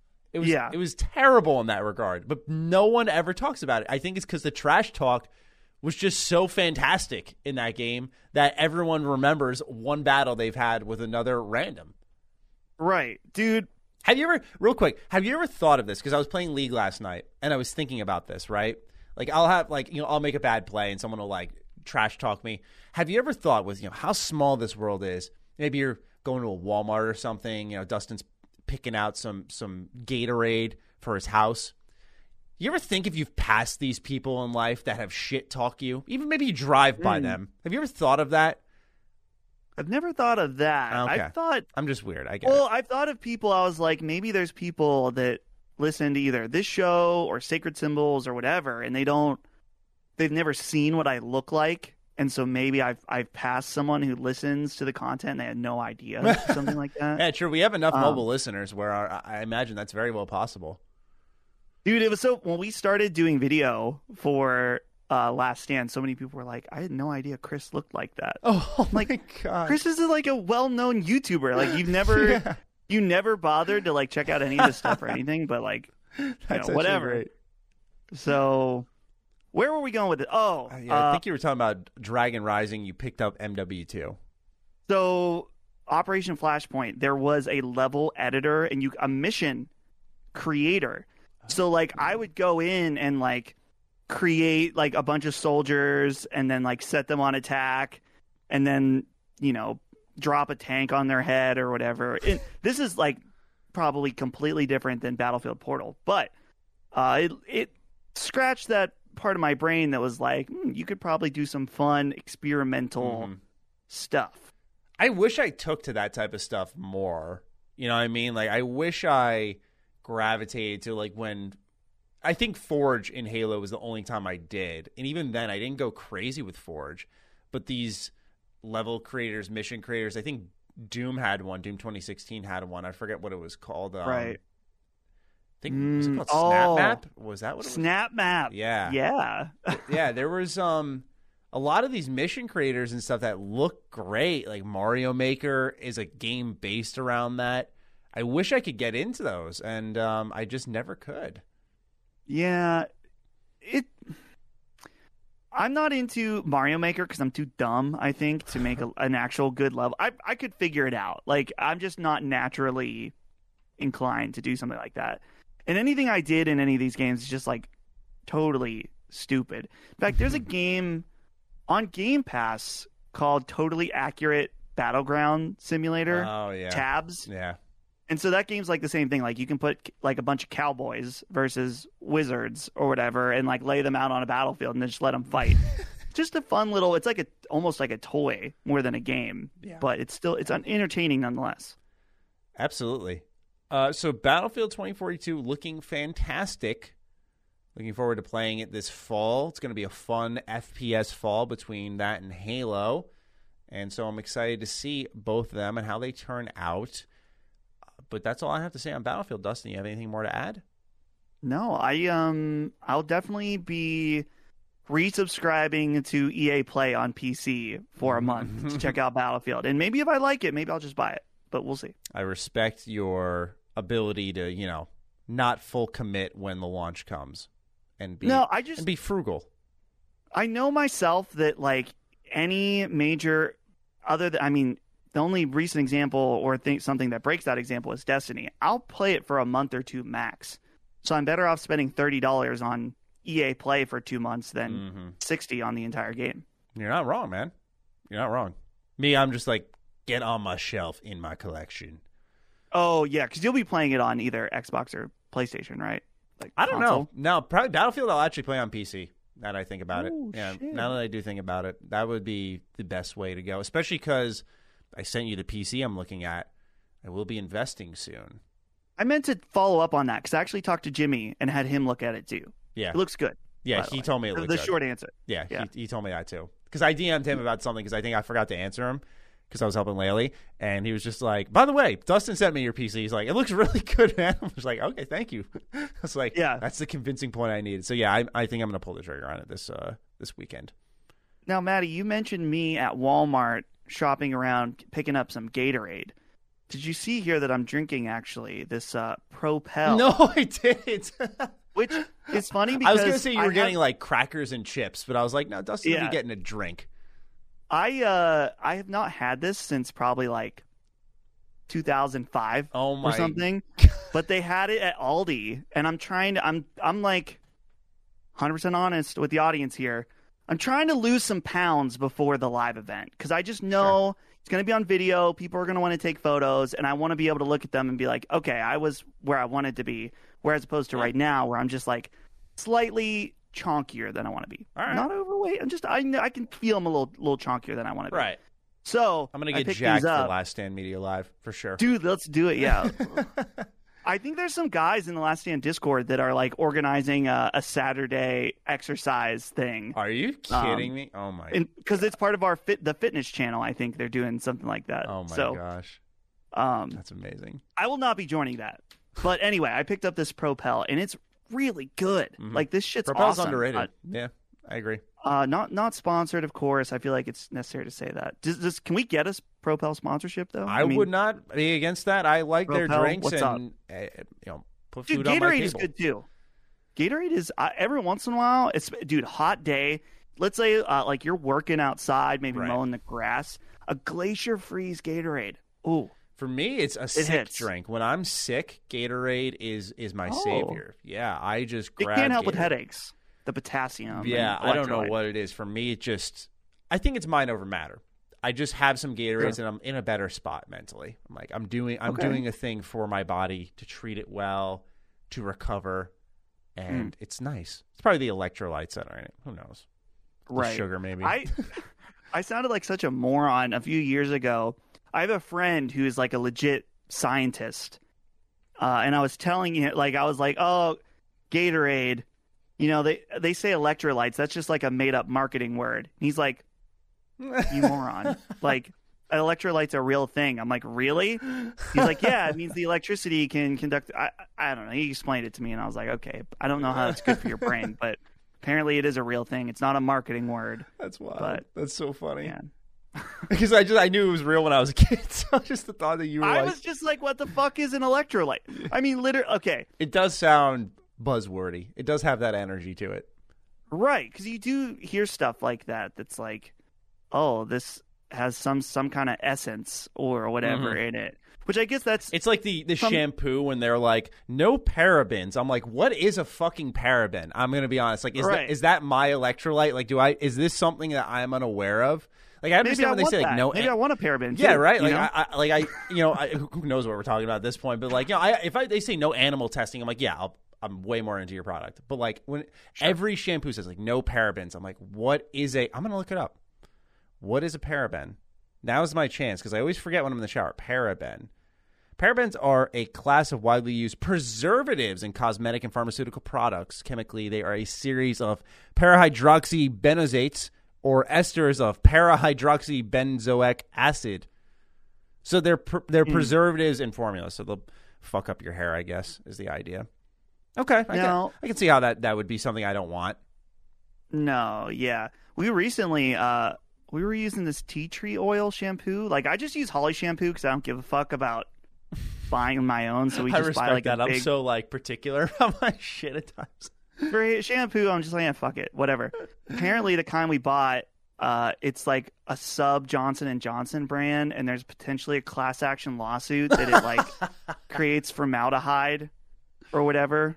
It was terrible in that regard, but no one ever talks about it. I think it's because the trash talk was just so fantastic in that game that everyone remembers one battle they've had with another random. Right. Dude. Have you ever thought of this? Because I was playing League last night, and I was thinking about this, right? Like, I'll make a bad play, and someone will, like, trash talk me. Have you ever thought with, how small this world is? Maybe you're going to a Walmart or something, Dustin's picking out some Gatorade for his house. You ever think if you've passed these people in life that have shit talk you? Even maybe you drive by them. Have you ever thought of that? I've never thought of that. Okay. I'm just weird. I get it. I've thought of people, I was like, maybe there's people that listen to either this show or Sacred Symbols or whatever, and they've never seen what I look like. And so maybe I've passed someone who listens to the content and they had no idea, something like that. Yeah, true. We have enough mobile listeners where I imagine that's very well possible. Dude, it was so when we started doing video for Last Stand, so many people were like, I had no idea Chris looked like that. Oh my God. Chris is like a well-known YouTuber. Like you've never you never bothered to like check out any of his stuff or anything, but like whatever. Great. So where were we going with it? I think you were talking about Dragon Rising. You picked up MW2. So Operation Flashpoint, there was a level editor and a mission creator. So like I would go in and like create like a bunch of soldiers and then like set them on attack and then, drop a tank on their head or whatever. This is like probably completely different than Battlefield Portal, but it scratched that part of my brain that was like, you could probably do some fun experimental stuff. I wish I took to that type of stuff more. You know what I mean? Like, I wish I gravitated to, like, when I think Forge in Halo was the only time I did. And even then, I didn't go crazy with Forge. But these level creators, mission creators, I think Doom had one. Doom 2016 had one. I forget what it was called. Right. I think, was it called Snap Map? Was that what it was? Snap Map. Yeah. Yeah. Yeah, there was a lot of these mission creators and stuff that look great. Like Mario Maker is a game based around that. I wish I could get into those, and I just never could. Yeah. I'm not into Mario Maker because I'm too dumb, I think, to make an actual good level. I could figure it out. Like, I'm just not naturally inclined to do something like that. And anything I did in any of these games is just, like, totally stupid. In fact, there's a game on Game Pass called Totally Accurate Battleground Simulator. Oh, yeah. Tabs. Yeah. And so that game's like the same thing. Like, you can put like a bunch of cowboys versus wizards or whatever and like lay them out on a battlefield and then just let them fight. Just a fun little, it's like almost like a toy more than a game. Yeah. But it's entertaining nonetheless. Absolutely. So Battlefield 2042 looking fantastic. Looking forward to playing it this fall. It's going to be a fun FPS fall between that and Halo. And so I'm excited to see both of them and how they turn out. But that's all I have to say on Battlefield. Dustin, you have anything more to add? No, I'll definitely be resubscribing to EA Play on PC for a month to check out Battlefield. And maybe if I like it, maybe I'll just buy it. But we'll see. I respect your ability to, not full commit when the launch comes and be frugal. I know myself that like any major the only recent example or something that breaks that example is Destiny. I'll play it for a month or two max. So I'm better off spending $30 on EA Play for 2 months than $60 on the entire game. You're not wrong, man. You're not wrong. Me, I'm just like, get on my shelf in my collection. Oh, yeah, because you'll be playing it on either Xbox or PlayStation, right? Like I don't know. No, probably Battlefield I'll actually play on PC, now that I think about it. Yeah, shit. Now that I do think about it, that would be the best way to go, especially because I sent you the PC I'm looking at. I will be investing soon. I meant to follow up on that because I actually talked to Jimmy and had him look at it too. Yeah. It looks good. Yeah, he told me it looked good. The short answer. Yeah. He told me that too. Because I DM'd him about something because I think I forgot to answer him because I was helping Laylee. And he was just like, by the way, Dustin sent me your PC. He's like, it looks really good, man. I was like, okay, thank you. I was like, yeah, that's the convincing point I needed. So, yeah, I think I'm going to pull the trigger on it this weekend. Now, Maddie, you mentioned me at Walmart shopping around, picking up some Gatorade. Did you see here that I'm drinking, actually, this Propel? No, I didn't. Which is funny because I was going to say you were getting, like, crackers and chips, but I was like, no, Dustin would be getting a drink. I have not had this since probably, like, 2005 or something. But they had it at Aldi, and I'm like, 100% honest with the audience here. I'm trying to lose some pounds before the live event because I just know it's going to be on video. People are going to want to take photos, and I want to be able to look at them and be like, okay, I was where I wanted to be, whereas opposed to right now where I'm just like slightly chonkier than I want to be. All right. Not overweight. I'm just I can feel I'm a little chonkier than I want to be. Right. So I'm going to get jacked for Last Stand Media Live for sure. Dude, let's do it. Yeah. I think there's some guys in the Last Stand Discord that are like organizing a Saturday exercise thing. Are you kidding me? Oh my! Because it's part of our the fitness channel. I think they're doing something like that. Oh my gosh, that's amazing. I will not be joining that. But anyway, I picked up this Propel, and it's really good. Mm-hmm. Like this shit's Propel's awesome. Underrated. Yeah, I agree. Not sponsored, of course. I feel like it's necessary to say that. Can we get a Propel sponsorship though? I mean, would not be against that. I like Propel, their drinks what's and put food on my table. Gatorade is good too. Gatorade is every once in a while. It's hot day. Let's say like you're working outside, maybe mowing the grass. A Glacier Freeze Gatorade. Ooh. For me, it's a sick drink. When I'm sick, Gatorade is my savior. Yeah, I just grab it. Can't help Gatorade. with headaches. The potassium. Yeah, I don't know what it is. For me, I think it's mind over matter. I just have some Gatorades and I'm in a better spot mentally. I'm like, I'm doing a thing for my body to treat it well, to recover, and it's nice. It's probably the electrolytes that are in it. Who knows? The sugar, maybe. I sounded like such a moron a few years ago. I have a friend who is like a legit scientist, and I was telling him, like, I was like, oh, Gatorade, you know, they say electrolytes. That's just like a made up marketing word. And he's like, you moron. Like, electrolytes are a real thing. I'm like, really? He's like, yeah, it means the electricity can conduct. I don't know. He explained it to me, and I was like, okay, I don't know how that's good for your brain, but apparently it is a real thing. It's not a marketing word. That's wild. But, that's so funny. Yeah. Because I knew it was real when I was a kid, so just the thought that you were I was just like, what the fuck is an electrolyte? I mean, literally, okay. It does sound buzzwordy. It does have that energy to it. Right, because you do hear stuff like that that's like, oh, this has some kind of essence or whatever in it. Which I guess it's like the shampoo when they're like, no parabens. I'm like, what is a fucking paraben? I'm gonna be honest. Like, is that my electrolyte? Like, is this something that I'm unaware of? Like, I understand when they say like no. Maybe I want a paraben. Yeah, right. Like who knows what we're talking about at this point? But like, you know, if they say no animal testing, I'm like, yeah, I'm way more into your product. But like when every shampoo says like no parabens, I'm like, what is I'm gonna look it up. What is a paraben? Now's my chance because I always forget when I'm in the shower. Paraben. Parabens are a class of widely used preservatives in cosmetic and pharmaceutical products. Chemically, they are a series of parahydroxybenzoates or esters of parahydroxybenzoic acid. So they're preservatives in formula. So they'll fuck up your hair, I guess, is the idea. Okay. I can see how that would be something I don't want. No, yeah. We recently... we were using this tea tree oil shampoo. Like, I just use Holly shampoo because I don't give a fuck about buying my own. So we just respect buy like that. a big... I'm so like particular about my shit at times. For shampoo, I'm just like, yeah, fuck it, whatever. Apparently, the kind we bought, it's like a sub Johnson & Johnson brand, and there's potentially a class action lawsuit that it like creates formaldehyde or whatever.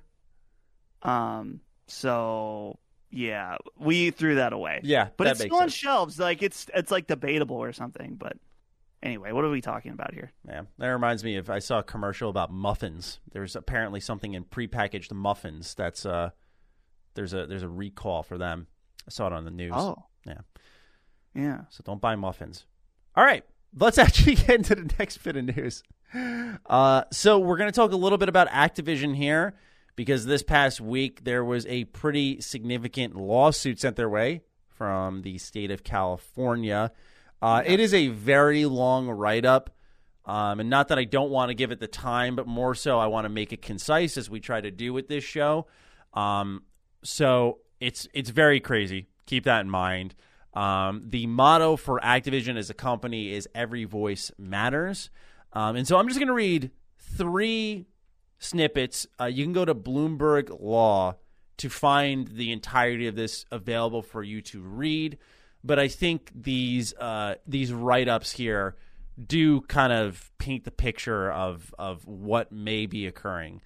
So. Yeah, we threw that away. Yeah, but it's still on shelves. Like it's like debatable or something. But anyway, what are we talking about here? Yeah, that reminds me of I saw a commercial about muffins. There's apparently something in prepackaged muffins that's there's a recall for them. I saw it on the news. Oh, yeah. So don't buy muffins. All right, let's actually get into the next bit of news. So we're going to talk a little bit about Activision here. Because this past week, there was a pretty significant lawsuit sent their way from the state of California. It is a very long write-up, and not that I don't want to give it the time, but more so I want to make it concise as we try to do with this show. So it's very crazy. Keep that in mind. The motto for Activision as a company is "Every voice matters," and so I'm just going to read 3 snippets. You can go to Bloomberg Law to find the entirety of this available for you to read. But I think these write-ups here do kind of paint the picture of what may be occurring.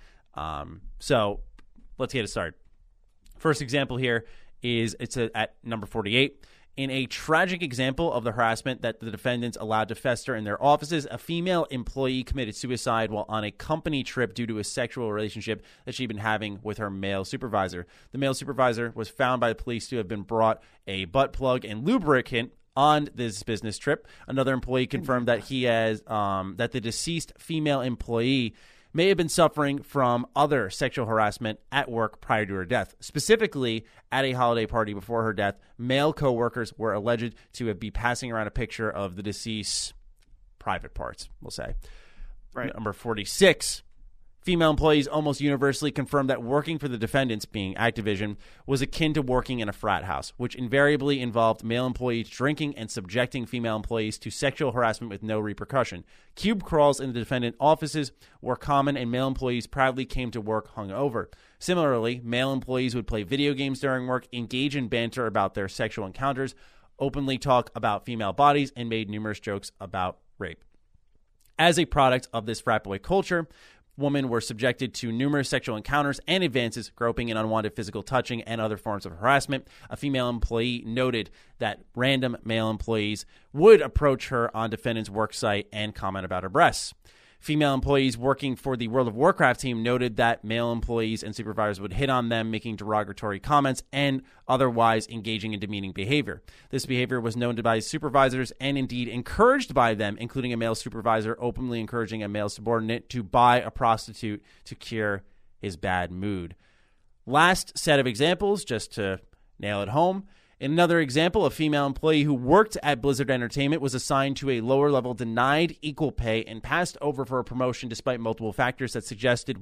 So let's get it started. First example here is at number 48. In a tragic example of the harassment that the defendants allowed to fester in their offices, a female employee committed suicide while on a company trip due to a sexual relationship that she'd been having with her male supervisor. The male supervisor was found by the police to have been brought a butt plug and lubricant on this business trip. Another employee confirmed that that the deceased female employee may have been suffering from other sexual harassment at work prior to her death. Specifically, at a holiday party before her death, male coworkers were alleged to be passing around a picture of the deceased's private parts, we'll say. Right. Number 46. Female employees almost universally confirmed that working for the defendants, being Activision, was akin to working in a frat house, which invariably involved male employees drinking and subjecting female employees to sexual harassment with no repercussion. Cube crawls in the defendant offices were common, and male employees proudly came to work hungover. Similarly, male employees would play video games during work, engage in banter about their sexual encounters, openly talk about female bodies, and made numerous jokes about rape. As a product of this frat boy culture, women were subjected to numerous sexual encounters and advances, groping and unwanted physical touching, and other forms of harassment. A female employee noted that random male employees would approach her on defendant's work site and comment about her breasts. Female employees working for the World of Warcraft team noted that male employees and supervisors would hit on them, making derogatory comments and otherwise engaging in demeaning behavior. This behavior was known by supervisors and indeed encouraged by them, including a male supervisor openly encouraging a male subordinate to buy a prostitute to cure his bad mood. Last set of examples, just to nail it home. In another example, a female employee who worked at Blizzard Entertainment was assigned to a lower level, denied equal pay, and passed over for a promotion despite multiple factors that suggested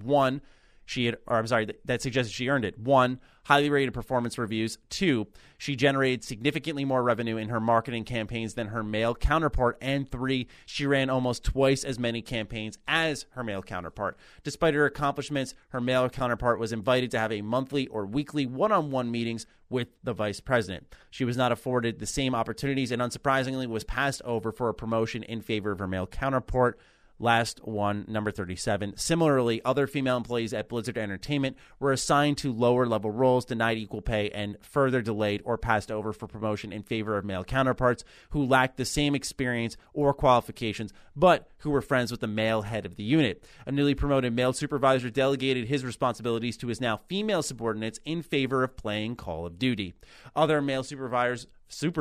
that suggested she earned it. 1, highly rated performance reviews. 2, she generated significantly more revenue in her marketing campaigns than her male counterpart. And 3, she ran almost twice as many campaigns as her male counterpart. Despite her accomplishments, her male counterpart was invited to have a monthly or weekly one-on-one meetings with the vice president. She was not afforded the same opportunities and unsurprisingly was passed over for a promotion in favor of her male counterpart. Last one, number 37. Similarly, other female employees at Blizzard Entertainment were assigned to lower-level roles, denied equal pay, and further delayed or passed over for promotion in favor of male counterparts who lacked the same experience or qualifications, but who were friends with the male head of the unit. A newly promoted male supervisor delegated his responsibilities to his now female subordinates in favor of playing Call of Duty. Other male supervisors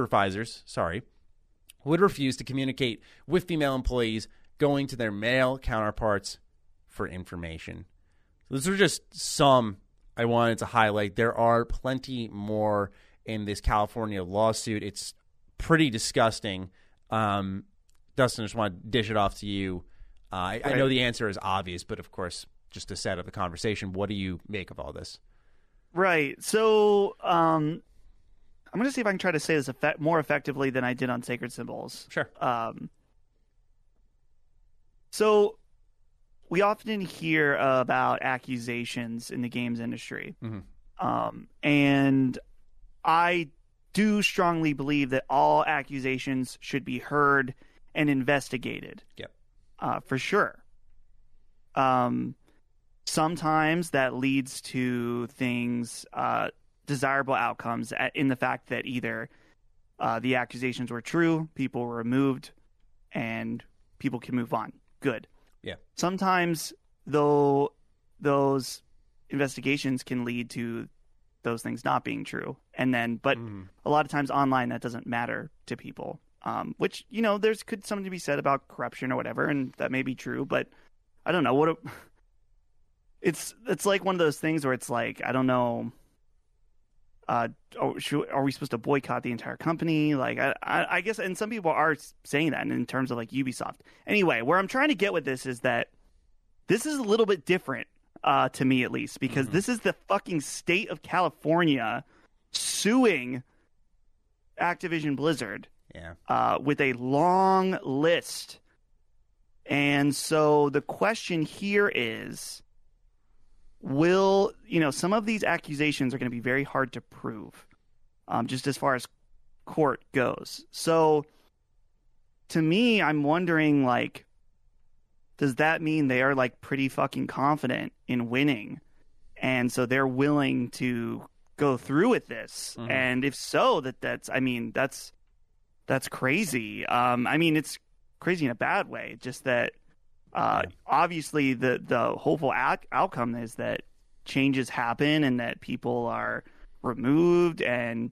would refuse to communicate with female employees, going to their male counterparts for information. So those are just some I wanted to highlight. There are plenty more in this California lawsuit. It's pretty disgusting. Dustin, I just want to dish it off to you. I know the answer is obvious, but of course, just to set up the conversation, what do you make of all this? Right. So I'm going to see if I can try to say this more effectively than I did on Sacred Symbols. Sure. So we often hear about accusations in the games industry. Mm-hmm. And I do strongly believe that all accusations should be heard and investigated. Yep. For sure. Sometimes that leads to things, desirable outcomes in the fact that either the accusations were true, people were removed, and people can move on. Good. Yeah. Sometimes, though, those investigations can lead to those things not being true. But a lot of times online, that doesn't matter to people. Which, there's something to be said about corruption or whatever, and that may be true, but I don't know. It's like one of those things where it's like, I don't know, are we supposed to boycott the entire company? Like, I guess, and some people are saying that in terms of like Ubisoft. Anyway, where I'm trying to get with this is that this is a little bit different, to me at least, because this is the fucking state of California suing Activision Blizzard. Yeah. With a long list. And so the question here is, some of these accusations are going to be very hard to prove, just as far as court goes. So to me, I'm wondering, like, does that mean they are like pretty fucking confident in winning? And so they're willing to go through with this. Mm-hmm. And if so, that's crazy. It's crazy in a bad way. Just that, obviously, the hopeful outcome is that changes happen and that people are removed. And,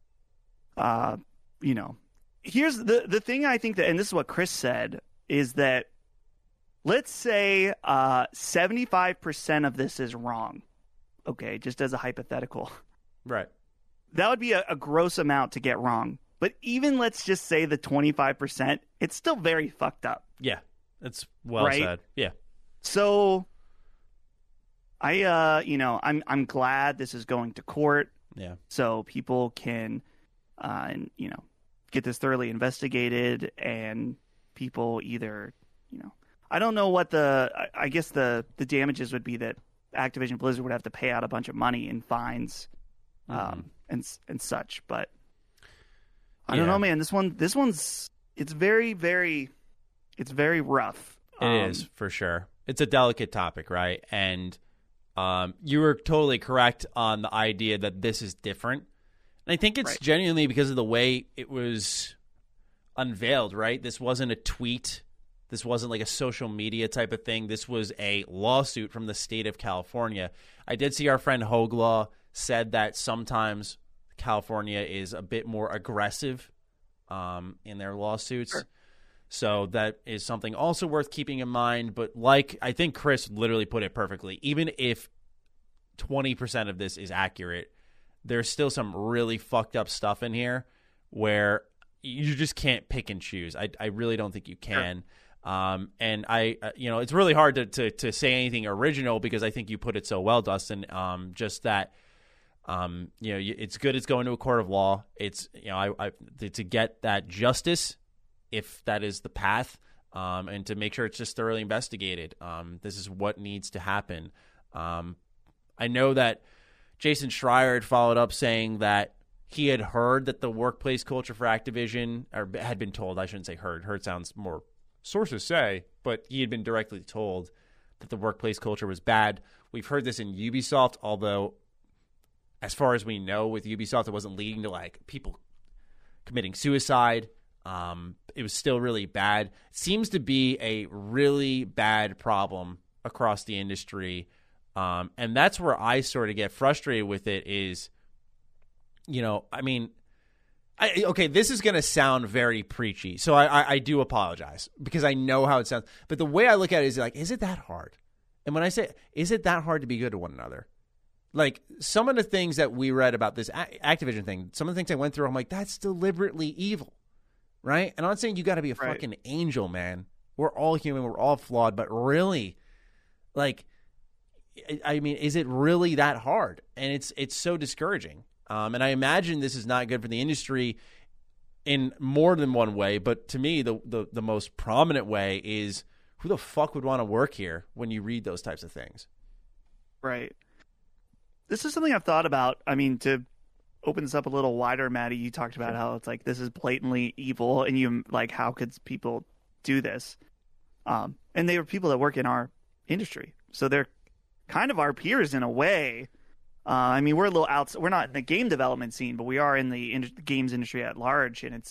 here's the thing I think that, and this is what Chris said, is that let's say 75% of this is wrong. Okay, just as a hypothetical. Right. That would be a gross amount to get wrong. But even let's just say the 25%, it's still very fucked up. Yeah, it's well said. Yeah. So I'm glad this is going to court. Yeah. So people can, get this thoroughly investigated, and people either, I don't know what I guess the damages would be that Activision Blizzard would have to pay out a bunch of money in fines, and such, but. I don't know, man. This one's it's very, very, it's very rough. It is, for sure. It's a delicate topic, right? And you were totally correct on the idea that this is different. And I think it's genuinely because of the way it was unveiled, right? This wasn't a tweet. This wasn't like a social media type of thing. This was a lawsuit from the state of California. I did see our friend Hoglaw said that sometimes California is a bit more aggressive in their lawsuits. Sure. So that is something also worth keeping in mind. But like I think Chris literally put it perfectly, even if 20% of this is accurate, there's still some really fucked up stuff in here where you just can't pick and choose. I really don't think you can. Sure. And it's really hard to say anything original because I think you put it so well, Dustin. Just that, it's good. It's going to a court of law. It's, to get that justice, if that is the path, and to make sure it's just thoroughly investigated. This is what needs to happen. I know that Jason Schreier had followed up saying that he had heard that the workplace culture for Activision, or had been told, I shouldn't say heard. Heard sounds more sources say, but he had been directly told that the workplace culture was bad. We've heard this in Ubisoft, although as far as we know with Ubisoft, it wasn't leading to like people committing suicide. It was still really bad. It seems to be a really bad problem across the industry. And that's where I sort of get frustrated with it is, this is going to sound very preachy. So I do apologize because I know how it sounds. But the way I look at it is like, is it that hard? And when I say, is it that hard to be good to one another? Like some of the things that we read about this Activision thing, some of the things I went through, I'm like, that's deliberately evil. Right? And I'm not saying you got to be a fucking angel, man. We're all human. We're all flawed. But really, like, is it really that hard? And it's so discouraging. And I imagine this is not good for the industry in more than one way. But to me, the most prominent way is who the fuck would want to work here when you read those types of things? Right. This is something I've thought about. To open this up a little wider, Maddie, you talked about how it's like this is blatantly evil, and you like, how could people do this? And they are people that work in our industry, so they're kind of our peers in a way. We're a little out. We're not in the game development scene, but we are in the games industry at large, and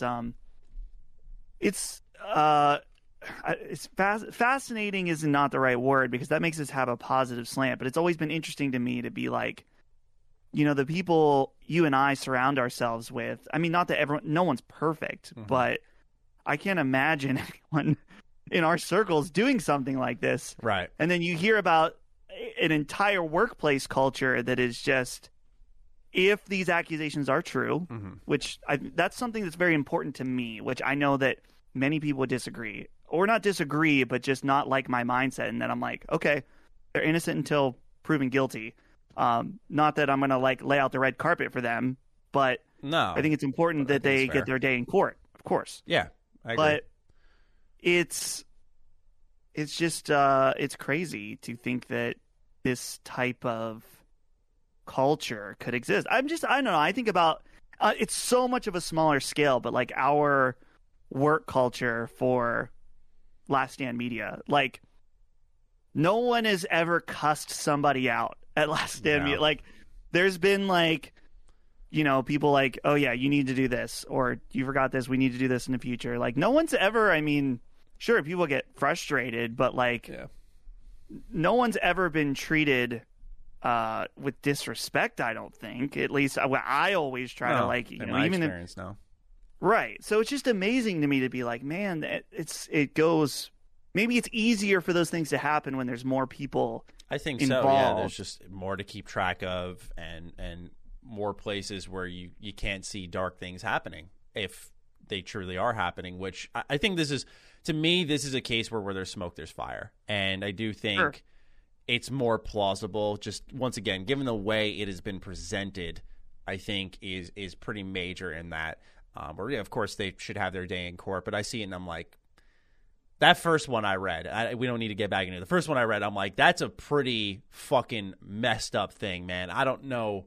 fascinating is not the right word because that makes us have a positive slant. But it's always been interesting to me to be like, the people you and I surround ourselves with. Not that no one's perfect, but I can't imagine anyone in our circles doing something like this. Right. And then you hear about an entire workplace culture that is just, if these accusations are true, which that's something that's very important to me, which I know that many people would disagree, or not disagree, but just not like my mindset. And then I'm like, okay, they're innocent until proven guilty. Not that I'm going to like lay out the red carpet for them, but no, I think it's important that they get their day in court, of course. Yeah, I agree. But it's just it's crazy to think that this type of culture could exist. I don't know. I think about it's so much of a smaller scale, but like our work culture for Last Stand Media, like no one has ever cussed somebody out at Last Stand Media. Like there's been like, people like, oh yeah, you need to do this, or you forgot this, we need to do this in the future. Like no one's ever, sure, people get frustrated, but like no one's ever been treated with disrespect, I don't think. At least I always try to like, in my even experience, no. Right. So it's just amazing to me to be like, man, it goes. Maybe it's easier for those things to happen when there's more people. I think involved. So. Yeah, there's just more to keep track of, and more places where you can't see dark things happening if they truly are happening. Which I think this is, to me, this is a case where there's smoke, there's fire, and I do think it's more plausible. Just once again, given the way it has been presented, I think is pretty major in that. Where of course they should have their day in court, but I see it and I'm like, that first one I read, we don't need to get back into it. The first one I read, I'm like, that's a pretty fucking messed up thing, man. I don't know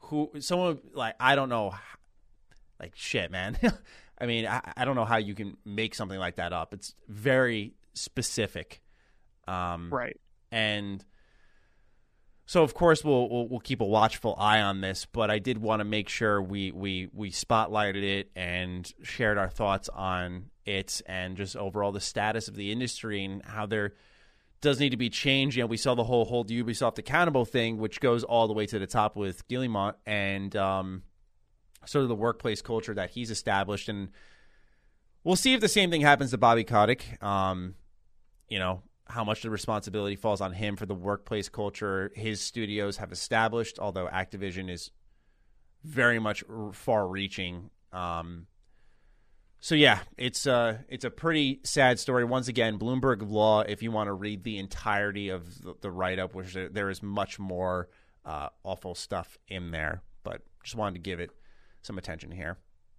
I don't know, like shit, man. I don't know how you can make something like that up. It's very specific. Right. And so, of course, we'll keep a watchful eye on this, but I did want to make sure we spotlighted it and shared our thoughts on it and just overall the status of the industry and how there does need to be change. You know, we saw the whole hold Ubisoft accountable thing, which goes all the way to the top with Guillemot and sort of the workplace culture that he's established. And we'll see if the same thing happens to Bobby Kotick. You know, how much the responsibility falls on him for the workplace culture his studios have established, although Activision is very much far-reaching. So, yeah, it's a pretty sad story. Once again, Bloomberg Law, if you want to read the entirety of the write-up, which there is much more awful stuff in there, but just wanted to give it some attention here.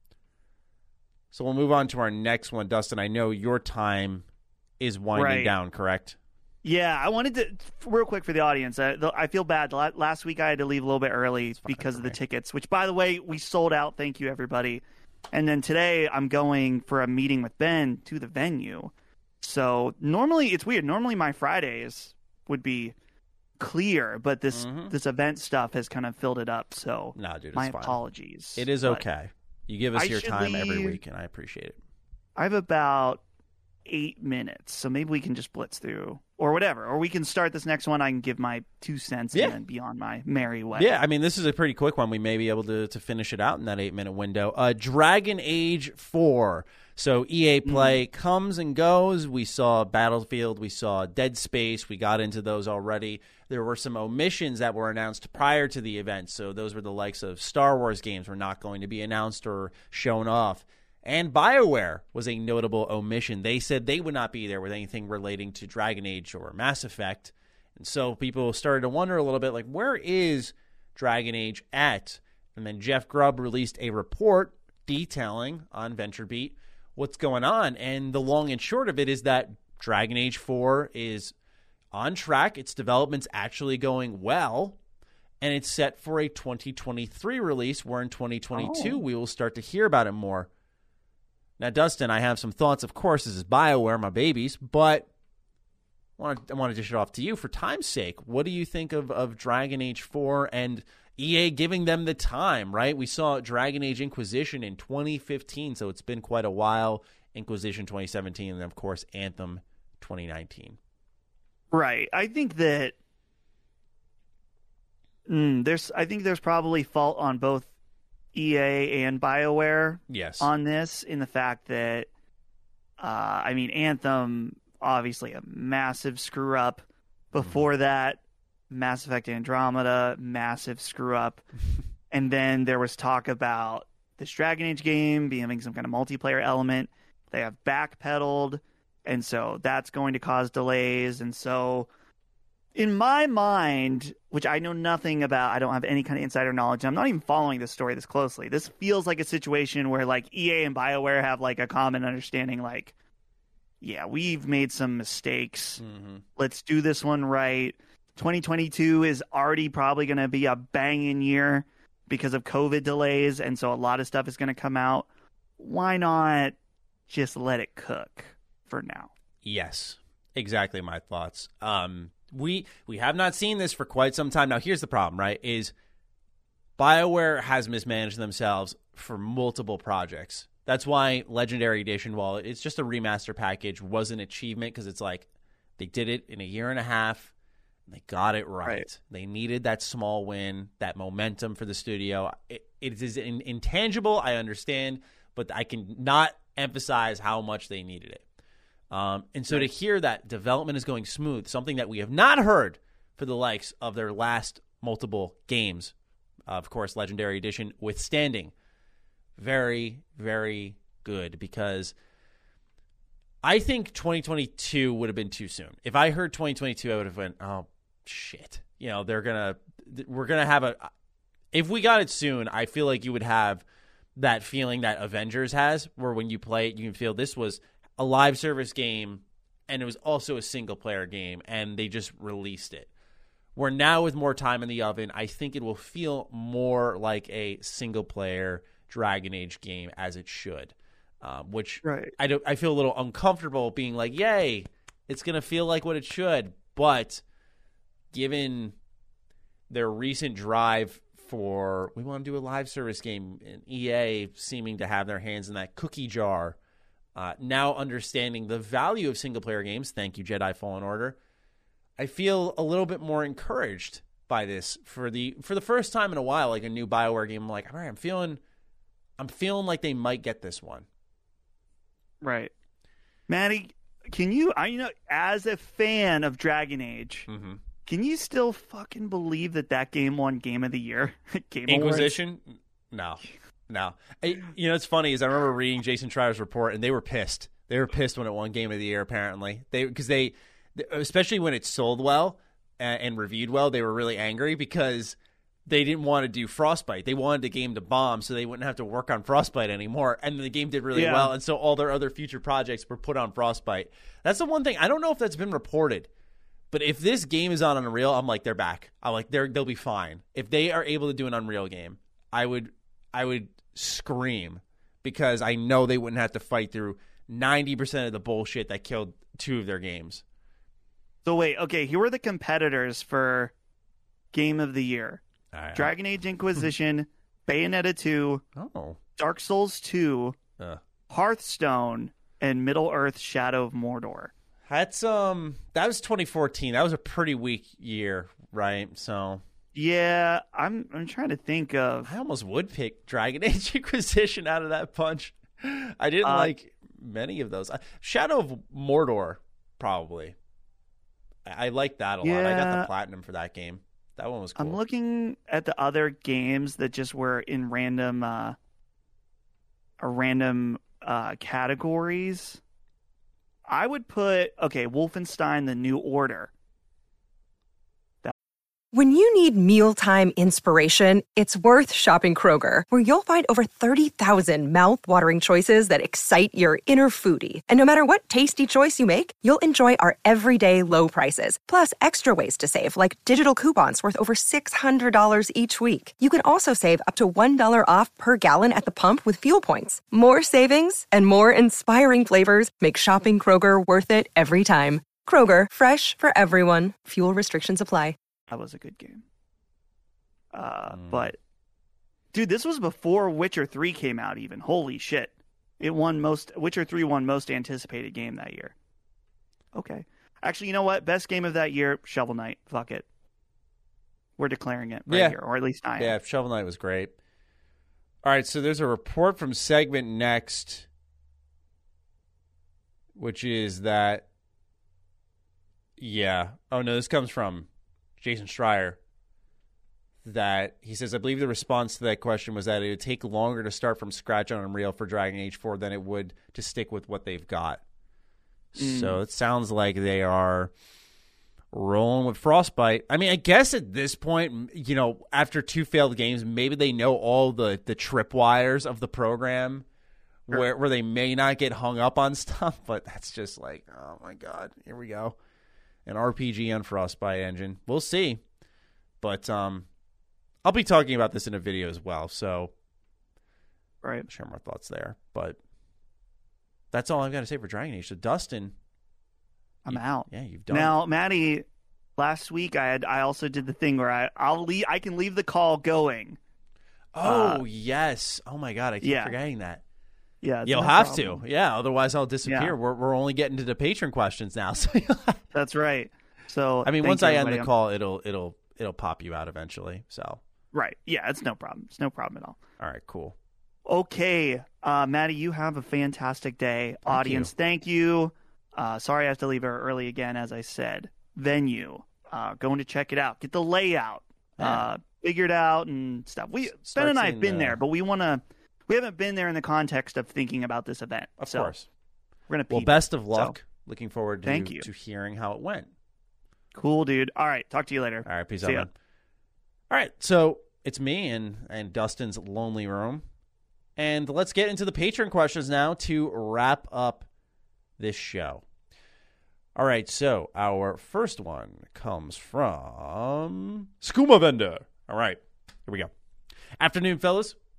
So we'll move on to our next one. Dustin, I know your time is winding down, correct? Yeah, I wanted to, real quick for the audience, I feel bad. Last week I had to leave a little bit early because of the tickets, which, by the way, we sold out. Thank you, everybody. And then today I'm going for a meeting with Ben to the venue. So normally, it's weird. Normally my Fridays would be clear, but this event stuff has kind of filled it up. So no, dude, my fine. apologies. It is okay. You give us your time every leave. week, and I appreciate it. I have about 8 minutes, so maybe we can just blitz through or whatever, or we can start this next one. I can give my 2 cents and then be on my merry way. Yeah, I mean, this is a pretty quick one. We may be able to finish it out in that 8-minute window. Dragon Age 4. So EA Play comes and goes. We saw Battlefield. We saw Dead Space. We got into those already. There were some omissions that were announced prior to the event. So those were the likes of Star Wars games were not going to be announced or shown off. And BioWare was a notable omission. They said they would not be there with anything relating to Dragon Age or Mass Effect. And so people started to wonder a little bit, like, where is Dragon Age at? And then Jeff Grubb released a report detailing on VentureBeat what's going on. And the long and short of it is that Dragon Age 4 is on track. Its development's actually going well. And it's set for a 2023 release, where in 2022 we will start to hear about it more. Now, Dustin, I have some thoughts. Of course, this is BioWare, my babies, but I want to dish it off to you for time's sake. What do you think of Dragon Age 4 and EA giving them the time, right? We saw Dragon Age Inquisition in 2015, so it's been quite a while. Inquisition 2017, and, of course, Anthem 2019. Right. I think that there's probably fault on both EA and BioWare on this, in the fact that, I mean, Anthem, obviously a massive screw up. Before that, Mass Effect Andromeda, massive screw up. And then there was talk about this Dragon Age game having some kind of multiplayer element. They have backpedaled, and so that's going to cause delays. And so, in my mind, which I know nothing about, I don't have any kind of insider knowledge, I'm not even following this story this closely. This feels like a situation where, like, EA and BioWare have, like, a common understanding, like, yeah, we've made some mistakes. Let's do this one right. 2022 is already probably going to be a banging year because of COVID delays, and so a lot of stuff is going to come out. Why not just let it cook for now? Yes, exactly my thoughts. We have not seen this for quite some time. Now, here's the problem, right, is BioWare has mismanaged themselves for multiple projects. That's why Legendary Edition, while it's just a remaster package, was an achievement, because it's like they did it in a year and a half, and they got it right. They needed that small win, that momentum for the studio. It is intangible, I understand, but I can not emphasize how much they needed it. And so to hear that development is going smooth, something that we have not heard for the likes of their last multiple games, of course, Legendary Edition withstanding, very, very good, because I think 2022 would have been too soon. If I heard 2022, I would have went, oh, shit. You know, we're going to have if we got it soon, I feel like you would have that feeling that Avengers has, where when you play it, you can feel this was a live service game, and it was also a single-player game, and they just released it. Where now, with more time in the oven, I think it will feel more like a single-player Dragon Age game, as it should. Which I feel a little uncomfortable being like, yay, It's going to feel like what it should. But given their recent drive for, we want to do a live service game, and EA seeming to have their hands in that cookie jar, now understanding the value of single-player games, thank you, Jedi Fallen Order, I feel a little bit more encouraged by this for the first time in a while, like a new BioWare game. I'm like, all right, I'm feeling like they might get this one. Right. Maddie, can you, as a fan of Dragon Age, can you still fucking believe that game won Game of the Year? Game Inquisition? Awards? No. It's funny is I remember reading Jason Schreier's report, and they were pissed. They were pissed when it won Game of the Year, apparently. Because they, especially when it sold well and reviewed well, they were really angry because they didn't want to do Frostbite. They wanted the game to bomb so they wouldn't have to work on Frostbite anymore. And the game did really well, and so all their other future projects were put on Frostbite. That's the one thing. I don't know if that's been reported, but if this game is on Unreal, I'm like, they're back. I'm like, they'll be fine. If they are able to do an Unreal game, I would scream because I know they wouldn't have to fight through 90% of the bullshit that killed 2 of their games. So wait, okay, here are the competitors for Game of the Year. Dragon Age Inquisition, Bayonetta 2, Dark Souls 2, Hearthstone, and Middle-earth Shadow of Mordor. That's that was 2014. That was a pretty weak year, right? So yeah, I'm trying to think of. I almost would pick Dragon Age Inquisition out of that bunch. I didn't like many of those. Shadow of Mordor, probably. I like that a lot. I got the platinum for that game. That one was cool. I'm looking at the other games that just were in random categories. I would put, Wolfenstein: The New Order. When you need mealtime inspiration, it's worth shopping Kroger, where you'll find over 30,000 mouth-watering choices that excite your inner foodie. And no matter what tasty choice you make, you'll enjoy our everyday low prices, plus extra ways to save, like digital coupons worth over $600 each week. You can also save up to $1 off per gallon at the pump with fuel points. More savings and more inspiring flavors make shopping Kroger worth it every time. Kroger, fresh for everyone. Fuel restrictions apply. That was a good game. But, dude, this was before Witcher 3 came out even. Holy shit. Witcher 3 won most anticipated game that year. Okay. Actually, you know what? Best game of that year, Shovel Knight. Fuck it. We're declaring it here, or at least I am. Yeah, Shovel Knight was great. All right, so there's a report from Segment Next, which is that, this comes from Jason Schreier, that he says, I believe the response to that question was that it would take longer to start from scratch on Unreal for Dragon Age 4 than it would to stick with what they've got. So it sounds like they are rolling with Frostbite. I mean, I guess at this point, after 2 failed games, maybe they know all the tripwires of the program where they may not get hung up on stuff, but that's just like, oh my God, here we go. An RPG on Frostbite engine. We'll see. But I'll be talking about this in a video as well, so I'll share more thoughts there. But that's all I've got to say for Dragon Age. So Dustin, I'm out. Yeah, you've done now, Maddie, last week I also did the thing where I can leave the call going. Oh, yes. Oh my God, I keep forgetting that. Yeah, you'll have to. Yeah, otherwise I'll disappear. Yeah. We're only getting to the patron questions now. So that's right. So I mean, once I end the call, it'll pop you out eventually. So right. Yeah, it's no problem. It's no problem at all. All right, cool. Okay, Maddie, you have a fantastic day. Audience, thank you. Sorry I have to leave early again, as I said. Venue, going to check it out. Get the layout figured out and stuff. Ben and I have been there, but we haven't been there in the context of thinking about this event. Of course. We're going to Well, best of luck. So, looking forward to hearing how it went. Cool, dude. All right. Talk to you later. All right. Peace out, man. All right. So it's me and Dustin's lonely room. And let's get into the patron questions now to wrap up this show. All right. So our first one comes from Skooma Vendor. All right. Here we go. Afternoon, fellas.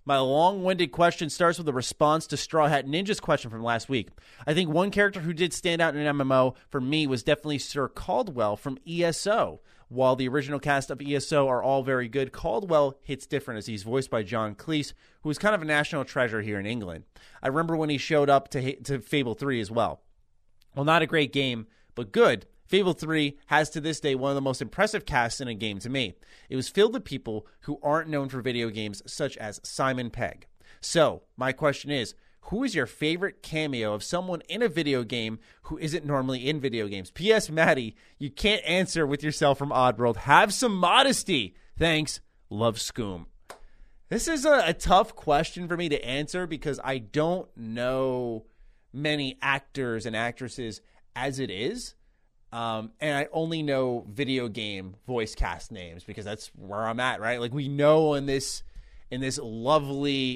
My long-winded question starts with a response to Straw Hat Ninja's question from last week. I think one character who did stand out in an MMO for me was definitely Sir Caldwell from ESO. While the original cast of ESO are all very good, Caldwell hits different as he's voiced by John Cleese, who is kind of a national treasure here in England. I remember when he showed up to Fable 3 as well. Well, not a great game, but good. Fable 3 has to this day one of the most impressive casts in a game to me. It was filled with people who aren't known for video games, such as Simon Pegg. So, my question is, who is your favorite cameo of someone in a video game who isn't normally in video games? P.S. Maddie, you can't answer with yourself from Oddworld. Have some modesty. Thanks. Love, Scoom. This is a tough question for me to answer because I don't know many actors and actresses as it is. And I only know video game voice cast names because that's where I'm at, right? Like we know in this lovely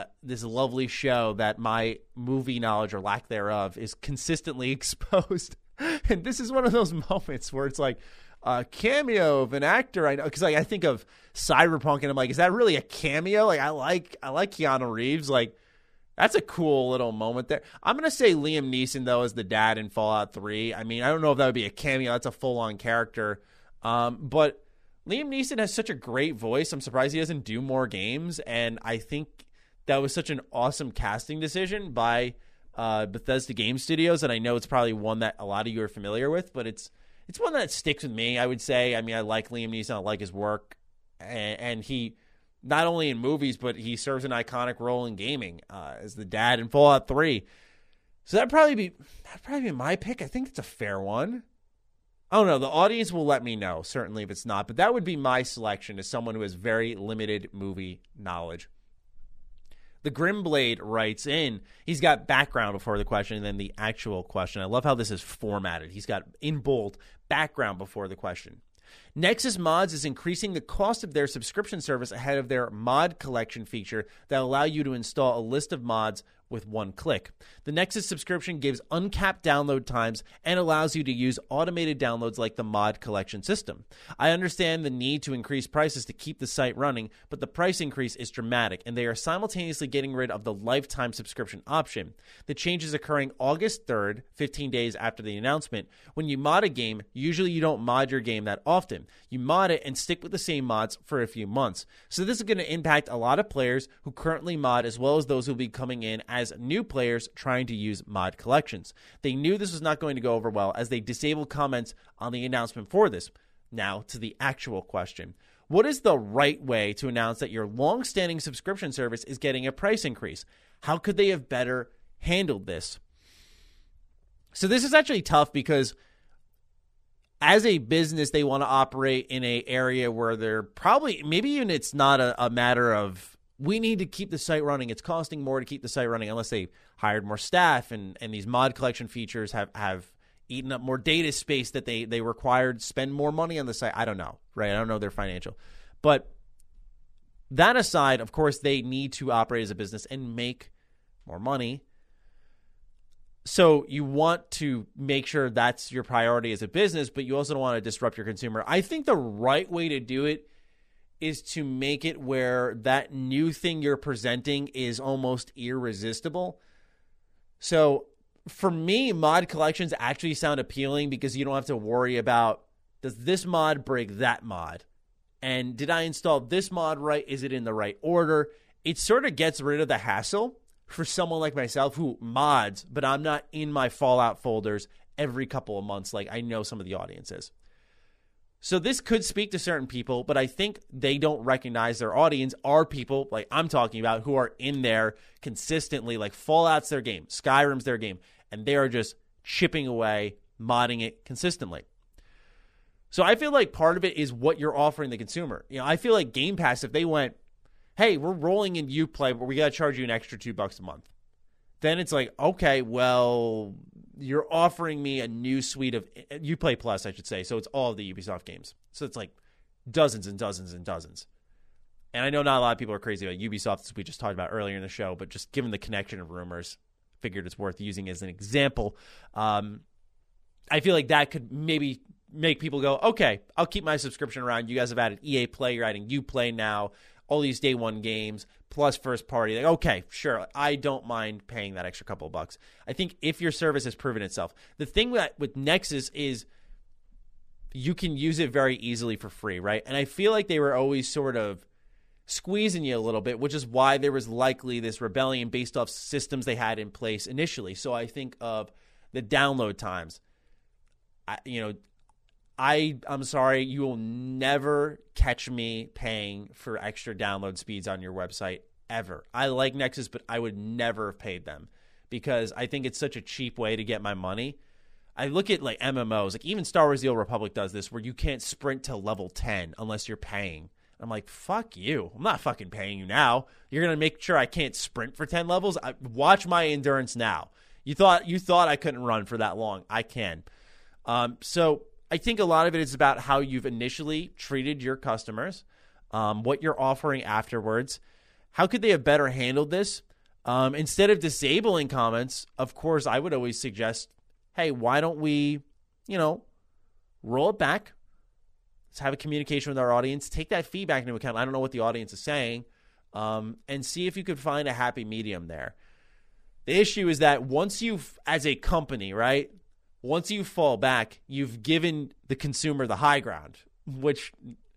show that my movie knowledge or lack thereof is consistently exposed. And this is one of those moments where it's like a cameo of an actor I know, because like I think of Cyberpunk and I'm like, is that really a cameo? Like I like Keanu Reeves, like. That's a cool little moment there. I'm going to say Liam Neeson, though, as the dad in Fallout 3. I mean, I don't know if that would be a cameo. That's a full-on character. But Liam Neeson has such a great voice. I'm surprised he doesn't do more games. And I think that was such an awesome casting decision by Bethesda Game Studios. And I know it's probably one that a lot of you are familiar with. But it's one that sticks with me, I would say. I mean, I like Liam Neeson. I like his work. And he... not only in movies, but he serves an iconic role in gaming as the dad in Fallout 3. So that'd probably be my pick. I think it's a fair one. I don't know. The audience will let me know, certainly, if it's not. But that would be my selection as someone who has very limited movie knowledge. The Grimblade writes in, he's got background before the question and then the actual question. I love how this is formatted. He's got, in bold, background before the question. Nexus Mods is increasing the cost of their subscription service ahead of their mod collection feature that will allow you to install a list of mods with one click. The Nexus subscription gives uncapped download times and allows you to use automated downloads like the mod collection system. I understand the need to increase prices to keep the site running, but the price increase is dramatic, and they are simultaneously getting rid of the lifetime subscription option. The change is occurring August 3rd, 15 days after the announcement. When you mod a game, usually you don't mod your game that often. You mod it and stick with the same mods for a few months. So this is going to impact a lot of players who currently mod as well as those who will be coming in as new players trying to use mod collections. They knew this was not going to go over well as they disabled comments on the announcement for this. Now to the actual question. What is the right way to announce that your long-standing subscription service is getting a price increase? How could they have better handled this? So this is actually tough because as a business, they want to operate in an area where they're probably, maybe even it's not a matter of, we need to keep the site running. It's costing more to keep the site running unless they hired more staff and these mod collection features have eaten up more data space that they required, spend more money on the site. I don't know, right? I don't know their financial. But that aside, of course, they need to operate as a business and make more money. So you want to make sure that's your priority as a business, but you also don't want to disrupt your consumer. I think the right way to do it is to make it where that new thing you're presenting is almost irresistible. So for me, mod collections actually sound appealing because you don't have to worry about, does this mod break that mod? And did I install this mod right? Is it in the right order? It sort of gets rid of the hassle for someone like myself who mods, but I'm not in my Fallout folders every couple of months like I know some of the audience is. So this could speak to certain people, but I think they don't recognize their audience are people like I'm talking about who are in there consistently, like Fallout's their game, Skyrim's their game, and they are just chipping away, modding it consistently. So I feel like part of it is what you're offering the consumer. You know, I feel like Game Pass, if they went, hey, we're rolling in Uplay, but we got to charge you an extra $2 a month. Then it's like, okay, well, you're offering me a new suite of Uplay Plus, I should say. So it's all of the Ubisoft games. So it's like dozens and dozens and dozens. And I know not a lot of people are crazy about Ubisoft, as we just talked about earlier in the show, but just given the connection of rumors, figured it's worth using as an example. I feel like that could maybe make people go, okay, I'll keep my subscription around. You guys have added EA Play. You're adding Uplay now. all these day one games plus first party. Like, okay, sure, I don't mind paying that extra couple of bucks. I think if your service has proven itself. The thing with Nexus is you can use it very easily for free, right? And I feel like they were always sort of squeezing you a little bit, which is why there was likely this rebellion based off systems they had in place initially. So I think of the download times. I'm sorry, you will never catch me paying for extra download speeds on your website ever. I like Nexus, but I would never have paid them because I think it's such a cheap way to get my money. I look at like MMOs, like even Star Wars The Old Republic does this where you can't sprint to level 10 unless you're paying. I'm like, fuck you. I'm not fucking paying you now. You're going to make sure I can't sprint for 10 levels? Watch my endurance now. You thought I couldn't run for that long. I can. So I think a lot of it is about how you've initially treated your customers, what you're offering afterwards. How could they have better handled this? Instead of disabling comments, of course, I would always suggest, hey, why don't we, roll it back? Let's have a communication with our audience. Take that feedback into account. I don't know what the audience is saying, and see if you could find a happy medium there. The issue is that once you've, as a company, right, once you fall back, you've given the consumer the high ground, which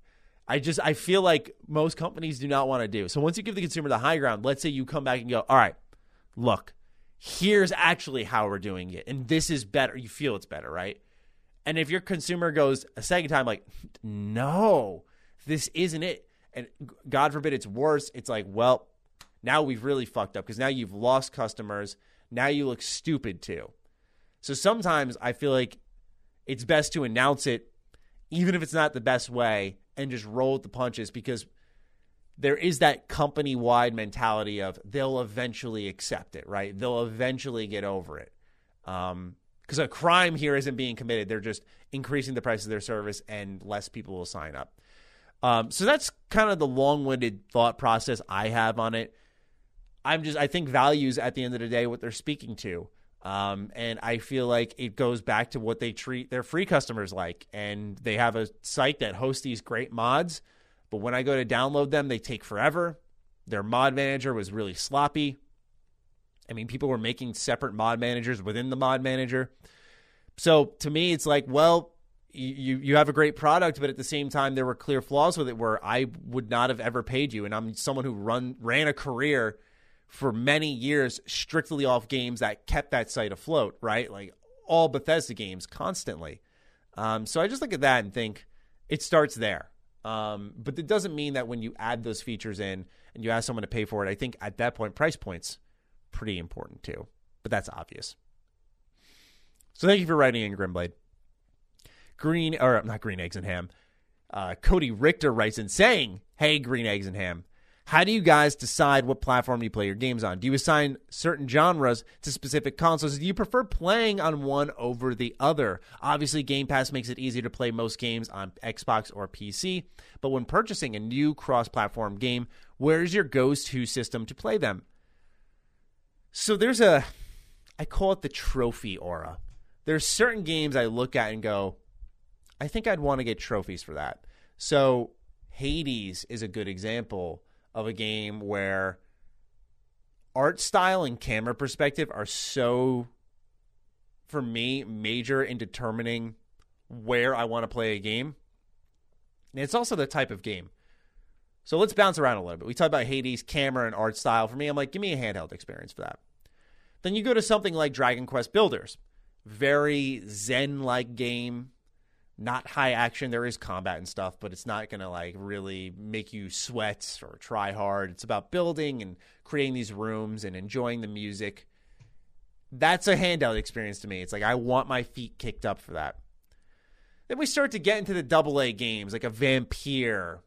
I feel like most companies do not want to do. So once you give the consumer the high ground, let's say you come back and go, all right, look, here's actually how we're doing it, and this is better. You feel it's better, right? And if your consumer goes a second time like, no, this isn't it, and God forbid it's worse, it's like, well, now we've really fucked up because now you've lost customers. Now you look stupid too. So sometimes I feel like it's best to announce it, even if it's not the best way, and just roll with the punches because there is that company-wide mentality of they'll eventually accept it, right? They'll eventually get over it. Because a crime here isn't being committed. They're just increasing the price of their service and less people will sign up. So that's kind of the long-winded thought process I have on it. I think values at the end of the day what they're speaking to. And I feel like it goes back to what they treat their free customers like. And they have a site that hosts these great mods, but when I go to download them, they take forever. Their mod manager was really sloppy. I mean, people were making separate mod managers within the mod manager. So to me, it's like, well, you have a great product, but at the same time, there were clear flaws with it where I would not have ever paid you. And I'm someone who ran a career for many years strictly off games that kept that site afloat, right? Like all Bethesda games constantly. So I just look at that and think it starts there. But it doesn't mean that when you add those features in and you ask someone to pay for it, I think at that point, price point's pretty important too. But that's obvious. So thank you for writing in, Grimblade. Not Green Eggs and Ham. Cody Richter writes in saying, hey, Green Eggs and Ham, how do you guys decide what platform you play your games on? Do you assign certain genres to specific consoles? Do you prefer playing on one over the other? Obviously, Game Pass makes it easier to play most games on Xbox or PC, but when purchasing a new cross-platform game, where is your go-to system to play them? So I call it the trophy aura. There's certain games I look at and go, I think I'd want to get trophies for that. So Hades is a good example of a game where art style and camera perspective are so, for me, major in determining where I want to play a game. And it's also the type of game. So let's bounce around a little bit. We talk about Hades, camera, and art style. For me, I'm like, give me a handheld experience for that. Then you go to something like Dragon Quest Builders. Very Zen-like game. Not high action. There is combat and stuff, but it's not going to like really make you sweat or try hard. It's about building and creating these rooms and enjoying the music. That's a handheld experience to me. It's like I want my feet kicked up for that. Then we start to get into the AA games, like a Vampire.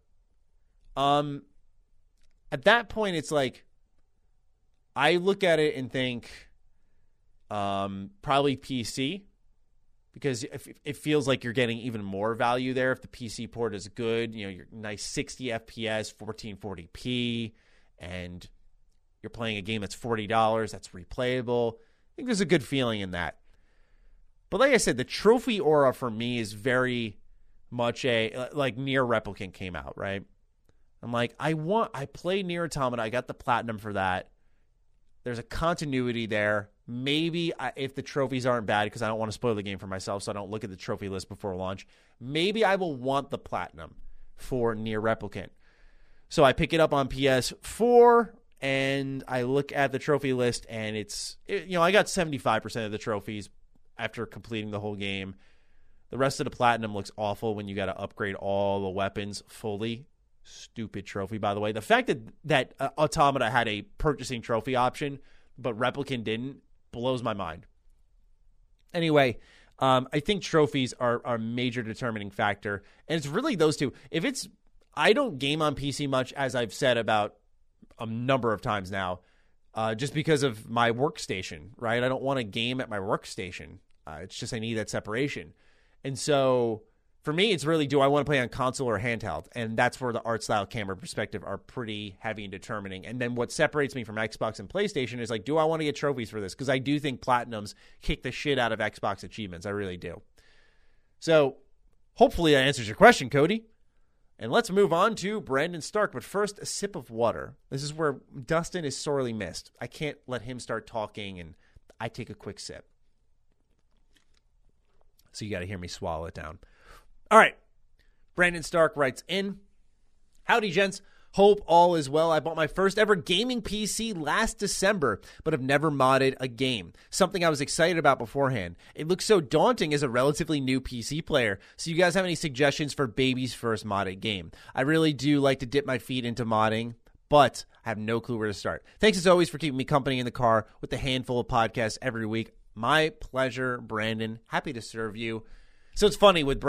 At that point, it's like I look at it and think probably PC. Because it feels like you're getting even more value there if the PC port is good. You know, your nice 60 FPS, 1440p, and you're playing a game that's $40, that's replayable. I think there's a good feeling in that. But like I said, the trophy aura for me is very much like Nier Replicant came out, right? I'm like, I played Nier Automata. I got the platinum for that. There's a continuity there. Maybe if the trophies aren't bad, because I don't want to spoil the game for myself, so I don't look at the trophy list before launch, maybe I will want the platinum for Nier Replicant. So I pick it up on PS4, and I look at the trophy list, and I got 75% of the trophies after completing the whole game. The rest of the platinum looks awful when you got to upgrade all the weapons fully. Stupid trophy, by the way. The fact that Automata had a purchasing trophy option, but Replicant didn't, blows my mind. Anyway, I think trophies are a major determining factor, and it's really those two. I don't game on PC much, as I've said about a number of times now, just because of my workstation, right? I don't want to game at my workstation. It's just I need that separation. And so for me, it's really, do I want to play on console or handheld? And that's where the art style, camera perspective are pretty heavy in determining. And then what separates me from Xbox and PlayStation is like, do I want to get trophies for this? Because I do think platinums kick the shit out of Xbox achievements. I really do. So hopefully that answers your question, Cody. And let's move on to Brandon Stark. But first, a sip of water. This is where Dustin is sorely missed. I can't let him start talking, and I take a quick sip. So you got to hear me swallow it down. All right. Brandon Stark writes in, howdy, gents. Hope all is well. I bought my first ever gaming PC last December, but have never modded a game. Something I was excited about beforehand. It looks so daunting as a relatively new PC player. So you guys have any suggestions for baby's first modded game? I really do like to dip my feet into modding, but I have no clue where to start. Thanks as always for keeping me company in the car with a handful of podcasts every week. My pleasure, Brandon. Happy to serve you. So it's funny with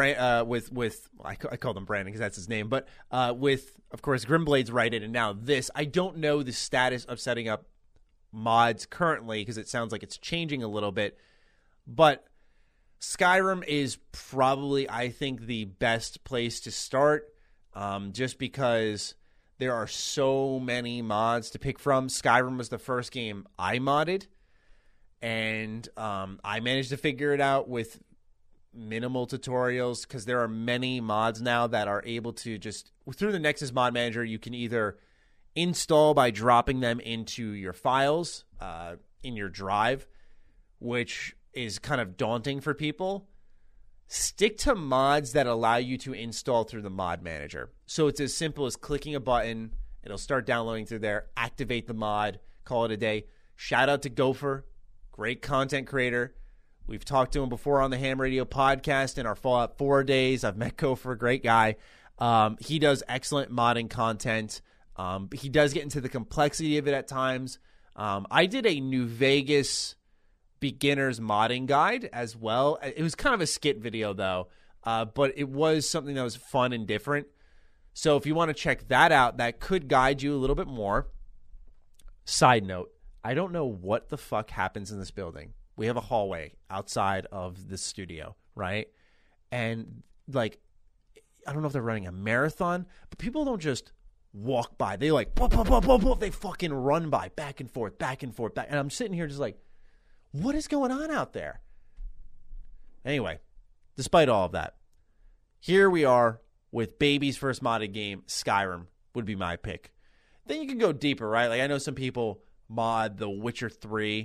I call them Brandon because that's his name, but with, of course, Grimblades Write It, and now this. I don't know the status of setting up mods currently because it sounds like it's changing a little bit, but Skyrim is probably, I think, the best place to start just because there are so many mods to pick from. Skyrim was the first game I modded, and I managed to figure it out with minimal tutorials because there are many mods now that are able to just, through the Nexus Mod Manager, you can either install by dropping them into your files in your drive, which is kind of daunting for people. Stick to mods that allow you to install through the Mod Manager. So it's as simple as clicking a button. It'll start downloading through there, activate the mod, call it a day. Shout out to Gopher, great content creator. We've talked to him before on the Ham Radio podcast in our Fallout 4 days. I've met Gopher, a great guy. He does excellent modding content. He does get into the complexity of it at times. I did a New Vegas beginner's modding guide as well. It was kind of a skit video, though, but it was something that was fun and different. So if you want to check that out, that could guide you a little bit more. Side note, I don't know what the fuck happens in this building. We have a hallway outside of the studio, right? And, like, I don't know if they're running a marathon, but people don't just walk by. They, like, they fucking run by, back and forth, back. And I'm sitting here just like, what is going on out there? Anyway, despite all of that, here we are with baby's first modded game, Skyrim would be my pick. Then you can go deeper, right? Like, I know some people mod The Witcher 3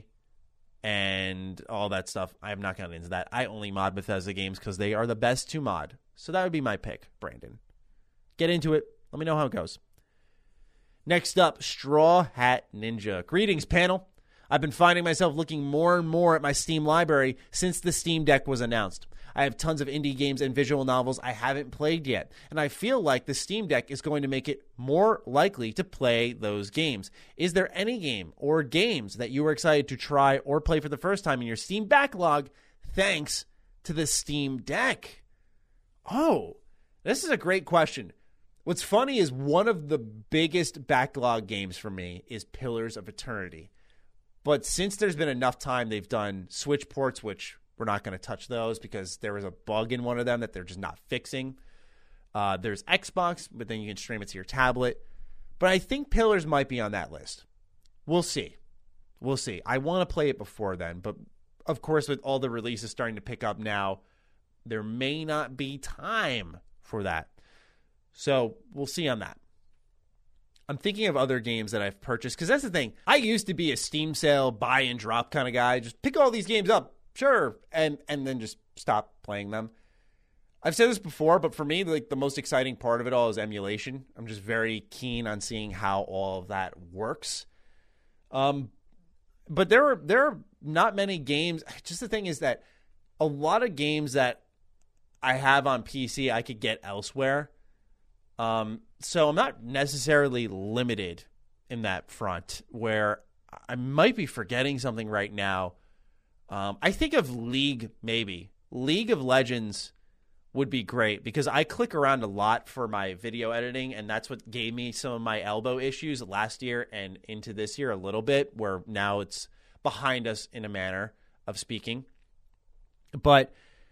and all that stuff. I am not going into that. I only mod Bethesda games because they are the best to mod. So that would be my pick, Brandon. Get into it. Let me know how it goes. Next up, Straw Hat Ninja. Greetings, panel. I've been finding myself looking more and more at my Steam library since the Steam Deck was announced. I have tons of indie games and visual novels I haven't played yet, and I feel like the Steam Deck is going to make it more likely to play those games. Is there any game or games that you are excited to try or play for the first time in your Steam backlog thanks to the Steam Deck? Oh, this is a great question. What's funny is one of the biggest backlog games for me is Pillars of Eternity. But since there's been enough time, they've done Switch ports, which we're not going to touch those because there was a bug in one of them that they're just not fixing. There's Xbox, but then you can stream it to your tablet. But I think Pillars might be on that list. We'll see. I want to play it before then, but of course, with all the releases starting to pick up now, there may not be time for that. So we'll see on that. I'm thinking of other games that I've purchased, because that's the thing. I used to be a Steam sale, buy and drop kind of guy. Just pick all these games up, sure, and then just stop playing them. I've said this before, but for me, like, the most exciting part of it all is emulation. I'm just very keen on seeing how all of that works. But there are not many games. Just the thing is that a lot of games that I have on PC I could get elsewhere. So I'm not necessarily limited in that front, where I might be forgetting something right now. I think of League, maybe. League of Legends would be great, because I click around a lot for my video editing, and that's what gave me some of my elbow issues last year and into this year a little bit, where now it's behind us in a manner of speaking. But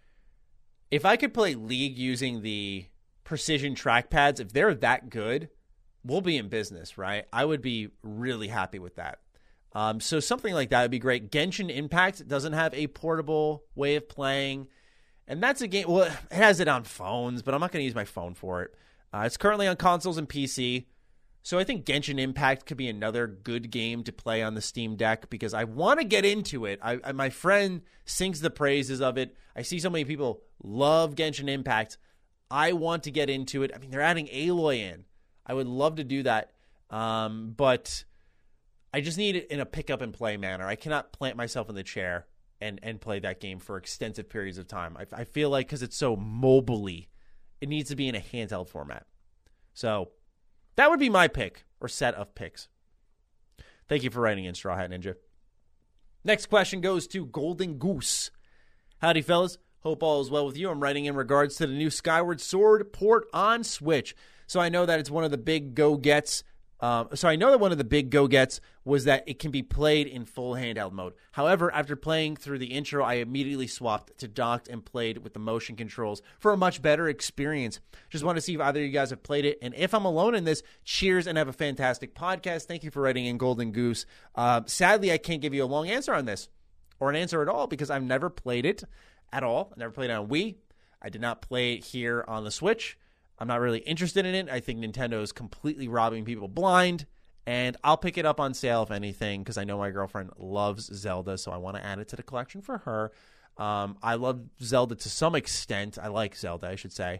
if I could play League using the precision trackpads, if they're that good, we'll be in business, right? I would be really happy with that. So something like that would be great. Genshin Impact doesn't have a portable way of playing. And that's a game, well, it has it on phones, but I'm not going to use my phone for it. It's currently on consoles and PC. So I think Genshin Impact could be another good game to play on the Steam Deck, because I want to get into it. My friend sings the praises of it. I see so many people love Genshin Impact. I want to get into it. I mean, they're adding Aloy in. I would love to do that. But I just need it in a pick up and play manner. I cannot plant myself in the chair and play that game for extensive periods of time. I feel like, because it's so mobile-y, it needs to be in a handheld format. So that would be my pick, or set of picks. Thank you for writing in, Straw Hat Ninja. Next question goes to Golden Goose. Howdy, fellas. Hope all is well with you. I'm writing in regards to the new Skyward Sword port on Switch. So I know that it's one of the big go-gets. One of the big go-gets was that it can be played in full handheld mode. However, after playing through the intro, I immediately swapped to docked and played with the motion controls for a much better experience. Just want to see if either of you guys have played it. And if I'm alone in this, cheers and have a fantastic podcast. Thank you for writing in, Golden Goose. Sadly, I can't give you a long answer on this, or an answer at all, because I've never played it at all. I never played it on Wii. I did not play it here on the Switch. I'm not really interested in it. I think Nintendo is completely robbing people blind, and I'll pick it up on sale, if anything, because I know my girlfriend loves Zelda, so I want to add it to the collection for her. I love Zelda to some extent. I like Zelda, I should say.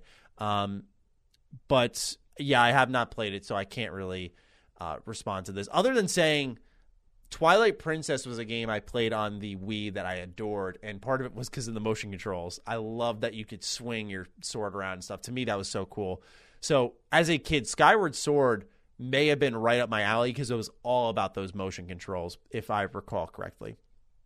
But, yeah, I have not played it, so I can't really respond to this. Other than saying Twilight Princess was a game I played on the Wii that I adored, and part of it was because of the motion controls. I love that you could swing your sword around and stuff. To me, that was so cool. So, as a kid, Skyward Sword may have been right up my alley, because it was all about those motion controls, if I recall correctly.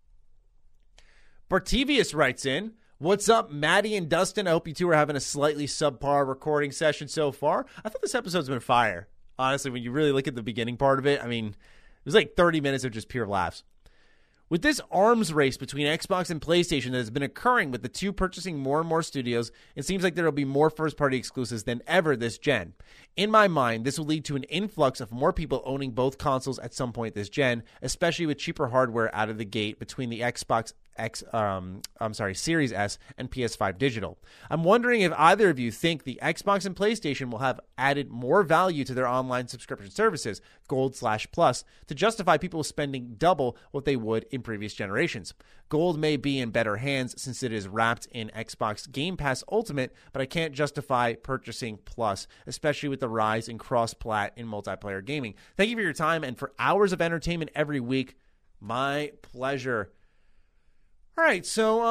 Bartivius writes in, what's up, Maddie and Dustin? I hope you two are having a slightly subpar recording session so far. I thought this episode's been fire. Honestly, when you really look at the beginning part of it, I mean, it was like 30 minutes of just pure laughs. With this arms race between Xbox and PlayStation that has been occurring, with the two purchasing more and more studios, it seems like there will be more first-party exclusives than ever this gen. In my mind, this will lead to an influx of more people owning both consoles at some point this gen, especially with cheaper hardware out of the gate between the Series S and PS5 digital. I'm wondering if either of you think the Xbox and PlayStation will have added more value to their online subscription services, Gold/Plus, to justify people spending double what they would in previous generations. Gold may be in better hands since it is wrapped in Xbox Game Pass Ultimate, but I can't justify purchasing Plus, especially with the rise in cross-plat in multiplayer gaming. Thank you for your time and for hours of entertainment every week. My pleasure. All right, so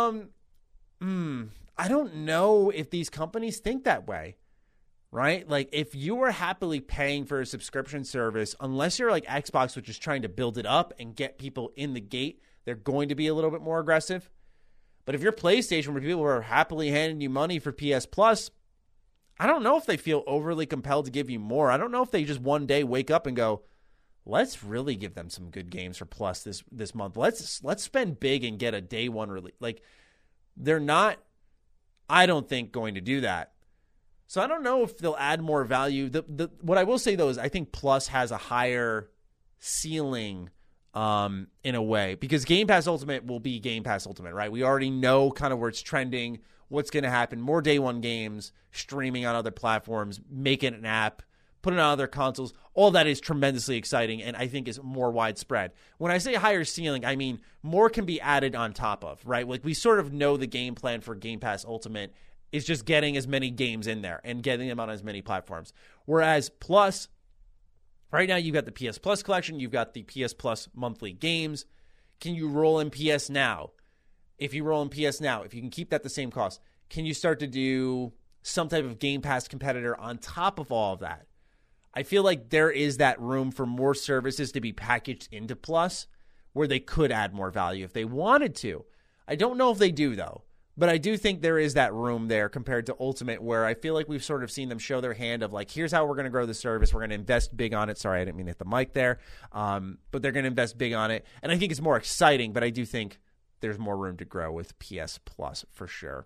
I don't know if these companies think that way, right? Like, if you were happily paying for a subscription service, unless you're like Xbox, which is trying to build it up and get people in the gate, they're going to be a little bit more aggressive. But if you're PlayStation, where people are happily handing you money for PS Plus, I don't know if they feel overly compelled to give you more. I don't know if they just one day wake up and go, let's really give them some good games for Plus this month. Let's spend big and get a day one release. Like, they're not, I don't think, going to do that. So I don't know if they'll add more value. What I will say, though, is I think Plus has a higher ceiling in a way, because Game Pass Ultimate will be Game Pass Ultimate, right? We already know kind of where it's trending, what's going to happen. More day one games, streaming on other platforms, making an app, put it on other consoles. All that is tremendously exciting and I think is more widespread. When I say higher ceiling, I mean more can be added on top of, right? Like we sort of know the game plan for Game Pass Ultimate is just getting as many games in there and getting them on as many platforms. Whereas Plus, right now you've got the PS Plus collection, you've got the PS Plus monthly games. Can you roll in PS Now? If you roll in PS Now, if you can keep that the same cost, can you start to do some type of Game Pass competitor on top of all of that? I feel like there is that room for more services to be packaged into Plus where they could add more value if they wanted to. I don't know if they do, though. But I do think there is that room there compared to Ultimate where I feel like we've sort of seen them show their hand of like, here's how we're going to grow the service. We're going to invest big on it. Sorry, I didn't mean to hit the mic there. But they're going to invest big on it. And I think it's more exciting, but I do think there's more room to grow with PS Plus for sure.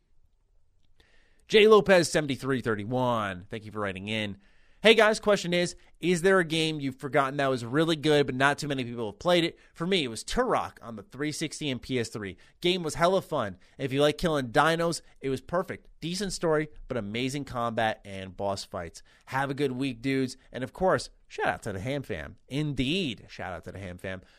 J. Lopez 7331. Thank you for writing in. Hey guys, question is there a game you've forgotten that was really good but not too many people have played it? For me, it was Turok on the 360 and PS3. Game was hella fun. If you like killing dinos, it was perfect. Decent story, but amazing combat and boss fights. Have a good week, dudes. And of course, shout out to the Ham Fam. Indeed, shout out to the Ham Fam.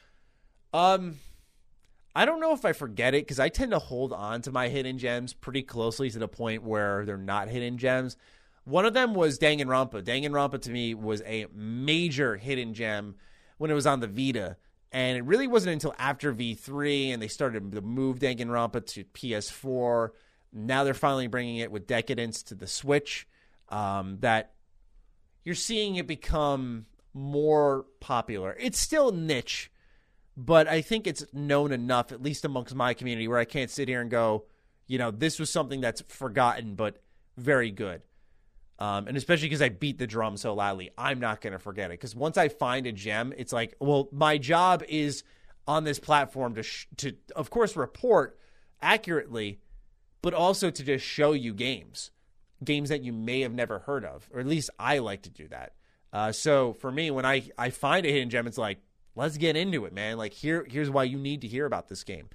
I don't know if I forget it because I tend to hold on to my hidden gems pretty closely to the point where they're not hidden gems. One of them was Danganronpa. Danganronpa to me was a major hidden gem when it was on the Vita. And it really wasn't until after V3 and they started to move Danganronpa to PS4. Now they're finally bringing it with Decadence to the Switch. That you're seeing it become more popular. It's still niche, but I think it's known enough, at least amongst my community, where I can't sit here and go, this was something that's forgotten but very good. And especially because I beat the drum so loudly, I'm not going to forget it. Because once I find a gem, it's like, well, my job is on this platform to of course, report accurately, but also to just show you games that you may have never heard of. Or at least I like to do that. So for me, when I find a hidden gem, it's like, let's get into it, man. Like, here's why you need to hear about this game.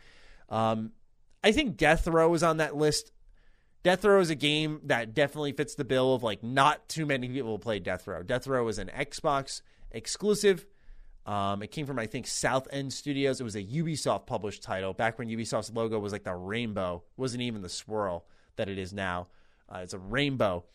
I think Death Row is on that list. Death Row is a game that definitely fits the bill of, like, not too many people play Death Row. Death Row is an Xbox exclusive. It came from, I think, South End Studios. It was a Ubisoft-published title back when Ubisoft's logo was like the rainbow. It wasn't even the swirl that it is now. It's a rainbow.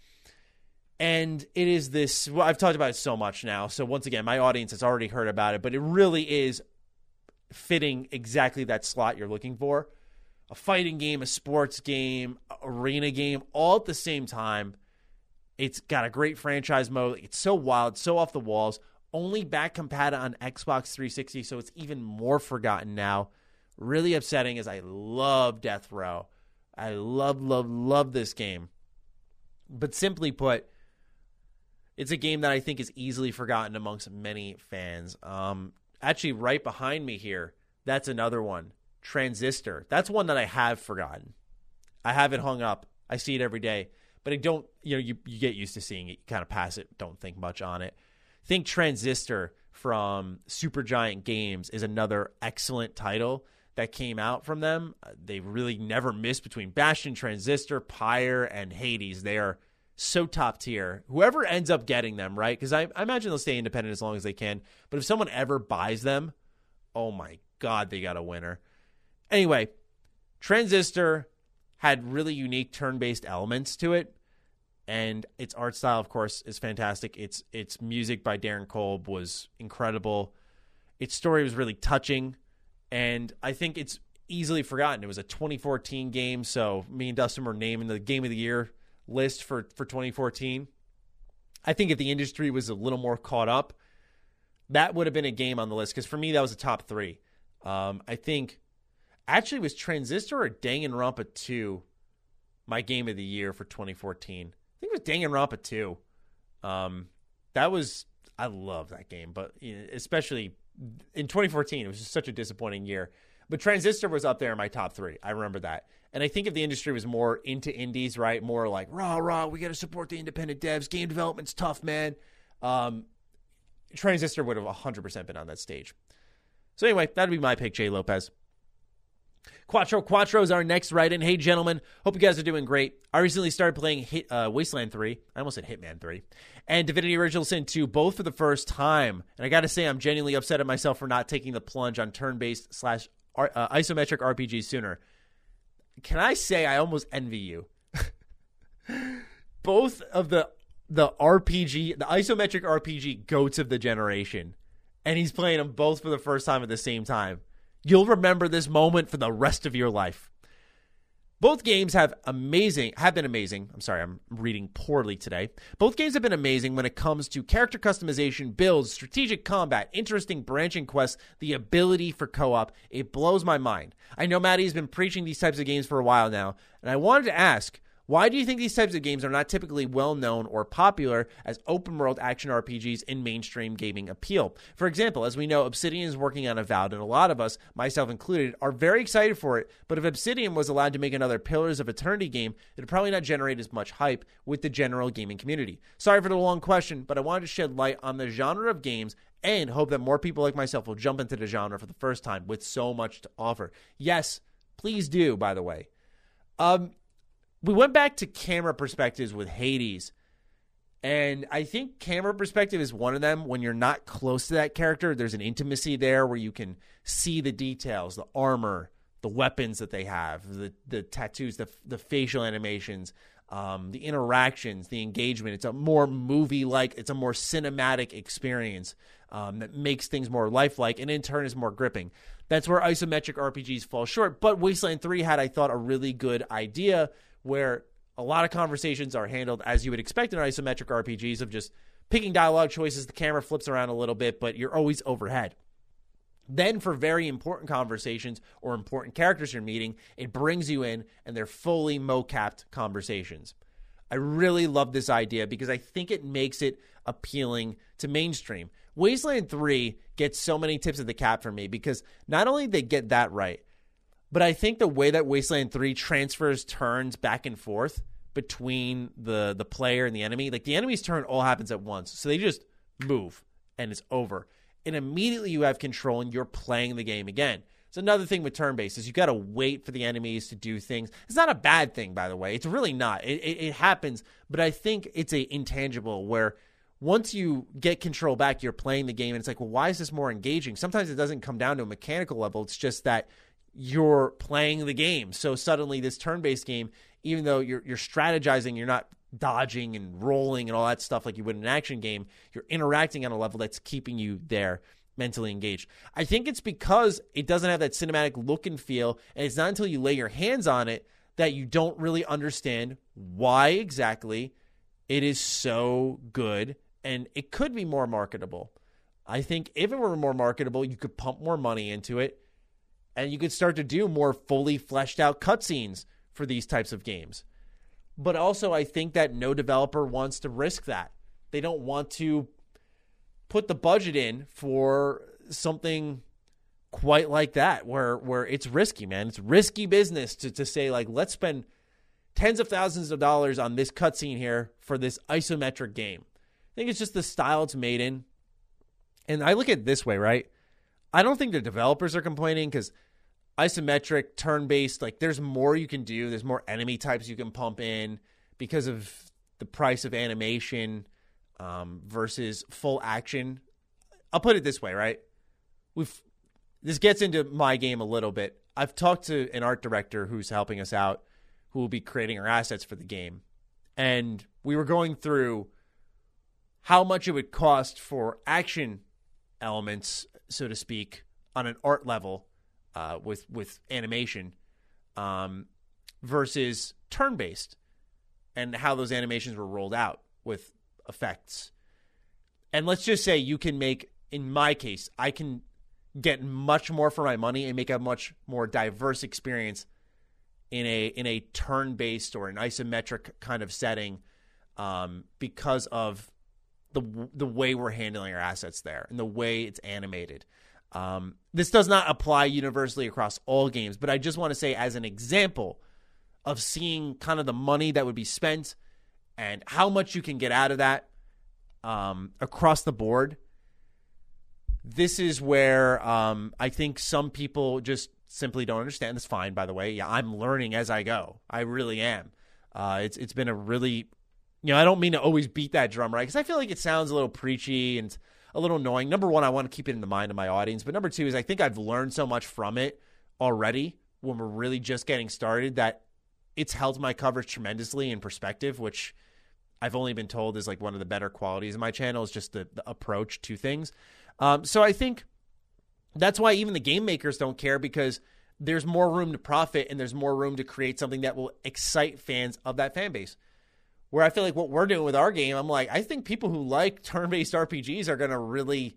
And it is this, well, I've talked about it so much now. So once again, my audience has already heard about it, but it really is fitting exactly that slot you're looking for. A fighting game, a sports game, arena game, all at the same time. It's got a great franchise mode. It's so wild, so off the walls. Only back compatible on Xbox 360, so it's even more forgotten now. Really upsetting as I love Death Row. I love this game. But simply put, it's a game that I think is easily forgotten amongst many fans. Actually, right behind me here, that's another one. Transistor. That's one that I have forgotten. I have it hung up. I see it every day. But I don't, you get used to seeing it. You kind of pass it, don't think much on it. Think Transistor from Supergiant Games is another excellent title that came out from them. They really never miss between Bastion, Transistor, Pyre, and Hades. They are so top tier. Whoever ends up getting them, right? Because I imagine they'll stay independent as long as they can. But if someone ever buys them, oh my God, they got a winner. Anyway, Transistor had really unique turn-based elements to it. And its art style, of course, is fantastic. Its music by Darren Kolb was incredible. Its story was really touching. And I think it's easily forgotten. It was a 2014 game, so me and Dustin were naming the Game of the Year list for 2014. I think if the industry was a little more caught up, that would have been a game on the list. Because for me, that was a top 3. I think, actually, was Transistor or Danganronpa 2 my Game of the Year for 2014? I think it was Danganronpa 2. I love that game, but especially in 2014, it was just such a disappointing year. But Transistor was up there in my top 3. I remember that. And I think if the industry was more into indies, right, more like, rah, we got to support the independent devs. Game development's tough, man. Transistor would have 100% been on that stage. So anyway, that would be my pick, Jay Lopez. Quattro is our next write-in. Hey, gentlemen. Hope you guys are doing great. I recently started playing Wasteland 3. I almost said Hitman 3. And Divinity Original Sin 2, both for the first time. And I got to say, I'm genuinely upset at myself for not taking the plunge on turn-based / isometric RPGs sooner. Can I say I almost envy you? Both of the RPG, the isometric RPG goats of the generation. And he's playing them both for the first time at the same time. You'll remember this moment for the rest of your life. Both games have been amazing. I'm sorry, I'm reading poorly today. Both games have been amazing when it comes to character customization, builds, strategic combat, interesting branching quests, the ability for co-op. It blows my mind. I know Maddie's been preaching these types of games for a while now, and I wanted to ask, why do you think these types of games are not typically well-known or popular as open-world action RPGs in mainstream gaming appeal? For example, as we know, Obsidian is working on Avowed, and a lot of us, myself included, are very excited for it, but if Obsidian was allowed to make another Pillars of Eternity game, it would probably not generate as much hype with the general gaming community. Sorry for the long question, but I wanted to shed light on the genre of games and hope that more people like myself will jump into the genre for the first time with so much to offer. Yes, please do, by the way. We went back to camera perspectives with Hades, and I think camera perspective is one of them. When you're not close to that character, there's an intimacy there where you can see the details, the armor, the weapons that they have, the tattoos, the facial animations, the interactions, the engagement. It's a more movie-like, it's a more cinematic experience that makes things more lifelike and in turn is more gripping. That's where isometric RPGs fall short, but Wasteland 3 had, I thought, a really good idea where a lot of conversations are handled as you would expect in isometric RPGs of just picking dialogue choices, the camera flips around a little bit, but you're always overhead. Then for very important conversations or important characters you're meeting, it brings you in and they're fully mo-capped conversations. I really love this idea because I think it makes it appealing to mainstream. Wasteland 3 gets so many tips of the cap for me because not only they get that right, but I think the way that Wasteland 3 transfers turns back and forth between the player and the enemy, like the enemy's turn all happens at once. So they just move and it's over. And immediately you have control and you're playing the game again. It's another thing with turn-based is you got to wait for the enemies to do things. It's not a bad thing, by the way. It's really not. It happens, but I think it's a intangible where once you get control back, you're playing the game and it's like, well, why is this more engaging? Sometimes it doesn't come down to a mechanical level. It's just that you're playing the game. So suddenly this turn-based game, even though you're strategizing, you're not dodging and rolling and all that stuff like you would in an action game, you're interacting on a level that's keeping you there mentally engaged. I think it's because it doesn't have that cinematic look and feel, and it's not until you lay your hands on it that you don't really understand why exactly it is so good, and it could be more marketable. I think if it were more marketable, you could pump more money into it, and you could start to do more fully fleshed out cutscenes for these types of games. But also, I think that no developer wants to risk that. They don't want to put the budget in for something quite like that, where it's risky, man. It's risky business to say, like, let's spend tens of thousands of dollars on this cutscene here for this isometric game. I think it's just the style it's made in. And I look at it this way, right? I don't think the developers are complaining because isometric, turn-based, like there's more you can do. There's more enemy types you can pump in because of the price of animation versus full action. I'll put it this way, right? This gets into my game a little bit. I've talked to an art director who's helping us out, who will be creating our assets for the game. And we were going through how much it would cost for action elements, so to speak, on an art level with animation versus turn-based and how those animations were rolled out with effects. And let's just say you can make, in my case, I can get much more for my money and make a much more diverse experience in a turn-based or an isometric kind of setting because of the way we're handling our assets there and the way it's animated. This does not apply universally across all games, but I just want to say as an example of seeing kind of the money that would be spent and how much you can get out of that across the board. This is where I think some people just simply don't understand. That's fine, by the way. Yeah, I'm learning as I go. I really am. It's been a really, I don't mean to always beat that drum, right? Because I feel like it sounds a little preachy and a little annoying. Number one, I want to keep it in the mind of my audience. But number two is I think I've learned so much from it already when we're really just getting started that it's held my coverage tremendously in perspective, which I've only been told is like one of the better qualities of my channel is just the approach to things. So I think that's why even the game makers don't care, because there's more room to profit and there's more room to create something that will excite fans of that fan base. Where I feel like what we're doing with our game, I'm like, I think people who like turn-based RPGs are going to really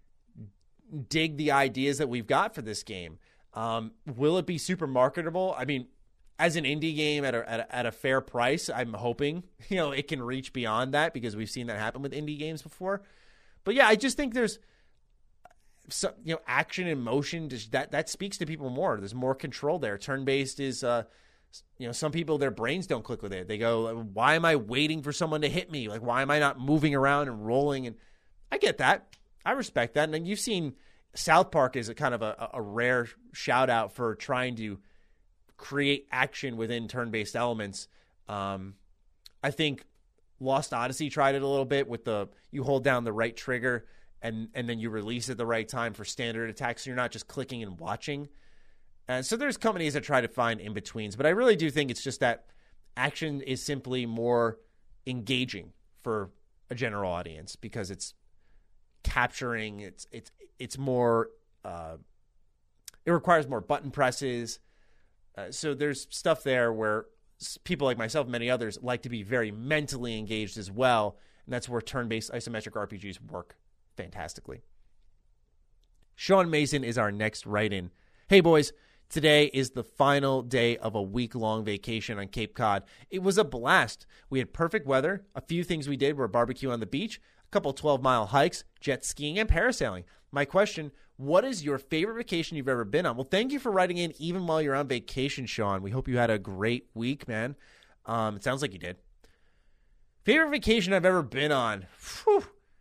dig the ideas that we've got for this game. Will it be super marketable? I mean, as an indie game at a fair price, I'm hoping, it can reach beyond that, because we've seen that happen with indie games before. But yeah, I just think there's some, action and motion that speaks to people more. There's more control there. Turn-based is, some people, their brains don't click with it. They go, why am I waiting for someone to hit me? Like, why am I not moving around and rolling? And I get that. I respect that. And then you've seen South Park is a kind of a rare shout out for trying to create action within turn-based elements. I think Lost Odyssey tried it a little bit with you hold down the right trigger and then you release at the right time for standard attacks, so you're not just clicking and watching. And so there's companies that try to find in-betweens, but I really do think it's just that action is simply more engaging for a general audience, because it's capturing, it's more, it requires more button presses. So there's stuff there where people like myself and many others like to be very mentally engaged as well, and that's where turn-based isometric RPGs work fantastically. Sean Mason is our next write-in. Hey, boys. Today is the final day of a week-long vacation on Cape Cod. It was a blast. We had perfect weather. A few things we did were barbecue on the beach, a couple 12-mile hikes, jet skiing, and parasailing. My question, what is your favorite vacation you've ever been on? Well, thank you for writing in even while you're on vacation, Sean. We hope you had a great week, man. It sounds like you did. Favorite vacation I've ever been on? Whew.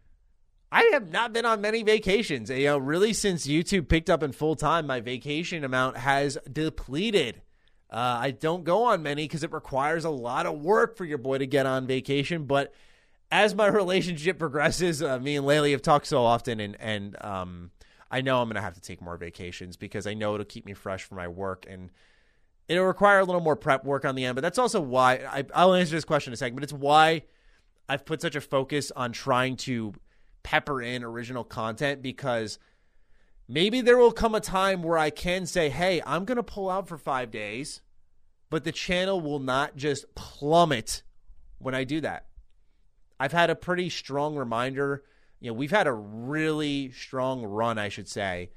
I have not been on many vacations. Really, since YouTube picked up in full time, my vacation amount has depleted. I don't go on many because it requires a lot of work for your boy to get on vacation. But as my relationship progresses, me and Laylee have talked so often, and I know I'm going to have to take more vacations because I know it'll keep me fresh for my work, and it'll require a little more prep work on the end. But that's also why I'll answer this question in a second. But it's why I've put such a focus on trying to pepper in original content, because maybe there will come a time where I can say, hey, I'm going to pull out for 5 days, but the channel will not just plummet when I do that. I've had a pretty strong reminder. We've had a really strong run, I should say,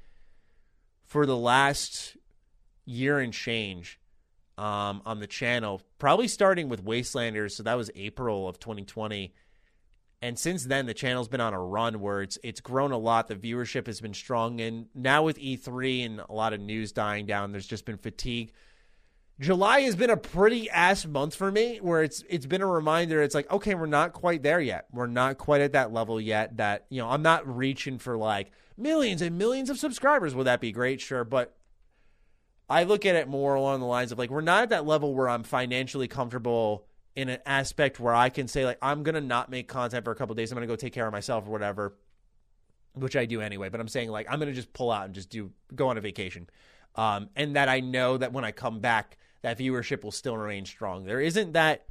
for the last year and change on the channel, probably starting with Wastelanders. So that was April of 2020. And since then, the channel's been on a run where it's grown a lot. The viewership has been strong. And now with E3 and a lot of news dying down, there's just been fatigue. July has been a pretty ass month for me, where it's been a reminder. It's like, okay, we're not quite there yet. We're not quite at that level yet that, I'm not reaching for like millions and millions of subscribers. Would that be great? Sure. But I look at it more along the lines of like, we're not at that level where I'm financially comfortable in an aspect where I can say, like, I'm going to not make content for a couple of days. I'm going to go take care of myself or whatever, which I do anyway. But I'm saying, like, I'm going to just pull out and just go on a vacation. And that I know that when I come back, that viewership will still remain strong. There isn't that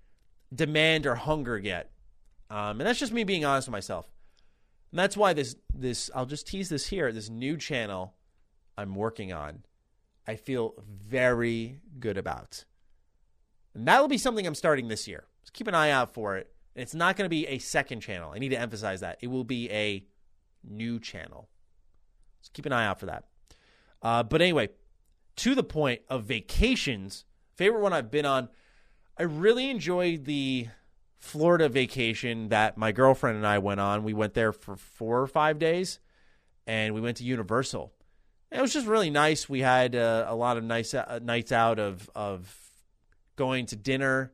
demand or hunger yet. And that's just me being honest with myself. And that's why this I'll just tease this here, this new channel I'm working on, I feel very good about. And that'll be something I'm starting this year. So keep an eye out for it. And it's not going to be a second channel. I need to emphasize that. It will be a new channel. So keep an eye out for that. But anyway, to the point of vacations, favorite one I've been on, I really enjoyed the Florida vacation that my girlfriend and I went on. We went there for 4 or 5 days, and we went to Universal. And it was just really nice. We had a lot of nice nights out of going to dinner.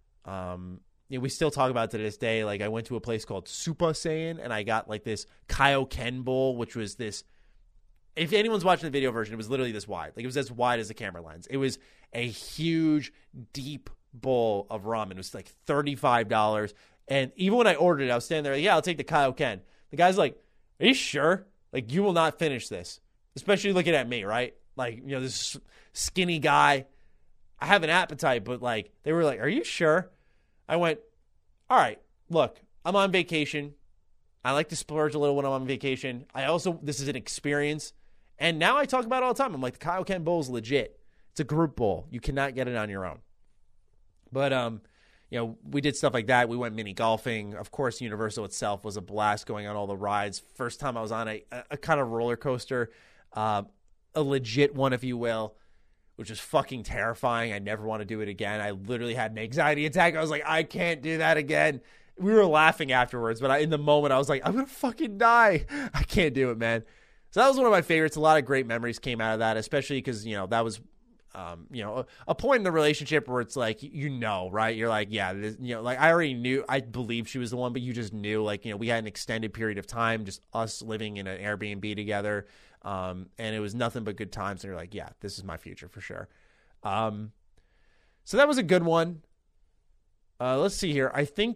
We still talk about it to this day. Like, I went to a place called Super Saiyan, and I got like this Kaioken bowl, which was this if anyone's watching the video version, it was literally this wide. Like, it was as wide as the camera lens. It was a huge, deep bowl of ramen. It was like $35. And even when I ordered it, I was standing there, like, yeah, I'll take the Kaioken. The guy's like, are you sure? Like, you will not finish this. Especially looking at me, right? Like, you know, this skinny guy. I have an appetite, but like, they were like, are you sure? I went, all right, look, I'm on vacation. I like to splurge a little when I'm on vacation. This is an experience. And now I talk about it all the time. I'm like, the Kaioken Bowl is legit. It's a group bowl. You cannot get it on your own. But, you know, we did stuff like that. We went mini golfing. Of course, Universal itself was a blast going on all the rides. First time I was on a kind of roller coaster, a legit one, if you will, which was fucking terrifying. I never want to do it again. I literally had an anxiety attack. I was like, I can't do that again. We were laughing afterwards, but in the moment, I was like, I'm going to fucking die. I can't do it, man. So that was one of my favorites. A lot of great memories came out of that, especially because, you know, that was, you know, a point in the relationship where it's like, you know, right? You're like, yeah, this, you know, like I already knew, I believed she was the one, but you just knew, like, you know, we had an extended period of time, just us living in an Airbnb together. And it was nothing but good times. And you're like, yeah, this is my future for sure. So that was a good one. Let's see here. I think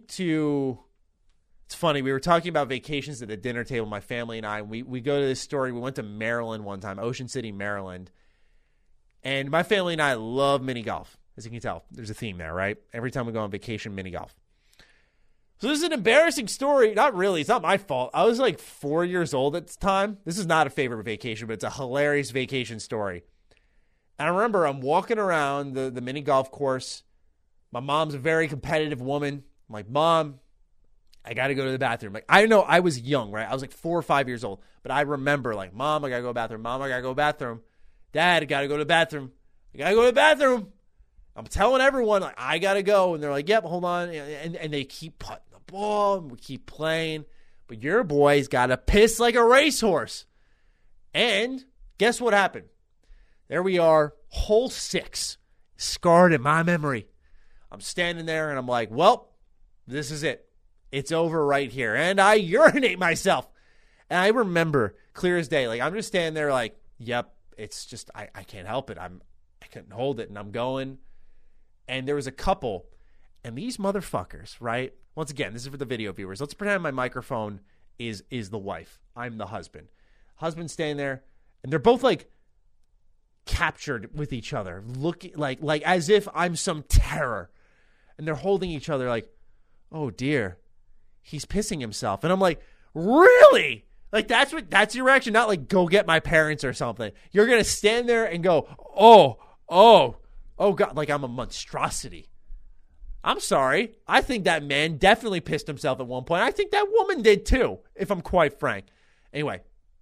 it's funny. We were talking about vacations at the dinner table, my family and I. We go to this story. We went to Maryland one time, Ocean City, Maryland. And my family and I love mini golf. As you can tell, there's a theme there, right? Every time we go on vacation, mini golf. So this is an embarrassing story. Not really. It's not my fault. I was like 4 years old at the time. This is not a favorite vacation, but it's a hilarious vacation story. And I remember I'm walking around the mini golf course. My mom's a very competitive woman. I'm like, Mom, I got to go to the bathroom. Like, I know I was young, right? I was like 4 or 5 years old. But I remember, like, Mom, I got to go to the bathroom. Mom, I got to go to the bathroom. Dad, I got to go to the bathroom. I got to go to the bathroom. I'm telling everyone, like, I got to go. And they're like, yep, hold on. And they keep putting the ball. And we keep playing. But your boy's got to piss like a racehorse. And guess what happened? There we are, hole 6, scarred in my memory. I'm standing there, and I'm like, well, this is it. It's over right here. And I urinate myself. And I remember, clear as day, like, I'm just standing there like, yep, it's just, I can't help it. I couldn't hold it, and I'm going. And there was a couple, and these motherfuckers, right? Once again, this is for the video viewers. Let's pretend my microphone is the wife. I'm the husband. Husband's standing there, and they're both, like, captured with each other, looking like as if I'm some terror. And they're holding each other like, oh dear, he's pissing himself. And I'm like, really? Like, that's your reaction? Not like, go get my parents or something. You're going to stand there and go, oh God, like I'm a monstrosity. I'm sorry. I think that man definitely pissed himself at one point. I think that woman did too, if I'm quite frank. Anyway,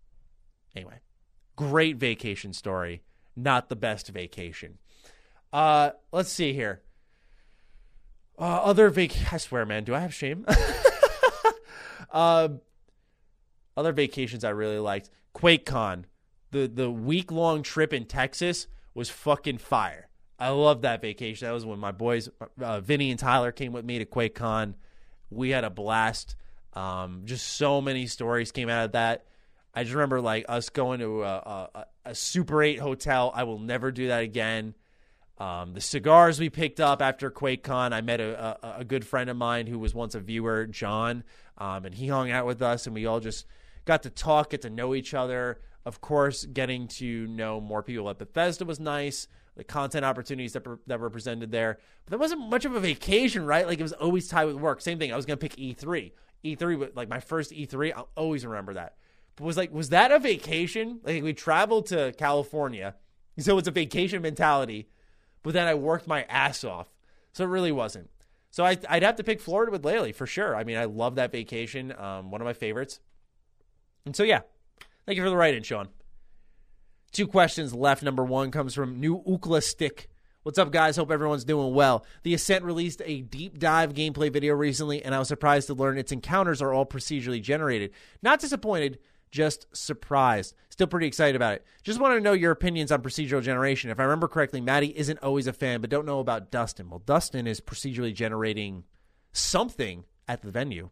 great vacation story. Not the best vacation. Let's see here. I swear, man, do I have shame? Other vacations I really liked. QuakeCon. The week-long trip in Texas was fucking fire. I love that vacation. That was when my boys, Vinny and Tyler, came with me to QuakeCon. We had a blast. Just so many stories came out of that. I just remember like us going to a Super 8 hotel. I will never do that again. The cigars we picked up after QuakeCon. I met a good friend of mine who was once a viewer, John, and he hung out with us, and we all just got to talk, get to know each other. Of course, getting to know more people at Bethesda was nice. The content opportunities that were presented there. But there wasn't much of a vacation, right? Like, it was always tied with work. Same thing. I was going to pick E3. E3, like my first E3, I'll always remember that. But was that a vacation? Like, we traveled to California, so it's a vacation mentality, but then I worked my ass off. So it really wasn't. So I'd have to pick Florida with Laylee for sure. I mean, I love that vacation. One of my favorites. And so, yeah. Thank you for the write-in, Sean. 2 questions left. Number 1 comes from New Ukla Stick. What's up, guys? Hope everyone's doing well. The Ascent released a deep dive gameplay video recently, and I was surprised to learn its encounters are all procedurally generated. Not disappointed, just surprised. Still pretty excited about it. Just want to know your opinions on procedural generation. If I remember correctly, Maddie isn't always a fan, but don't know about Dustin. Well, Dustin is procedurally generating something at the venue.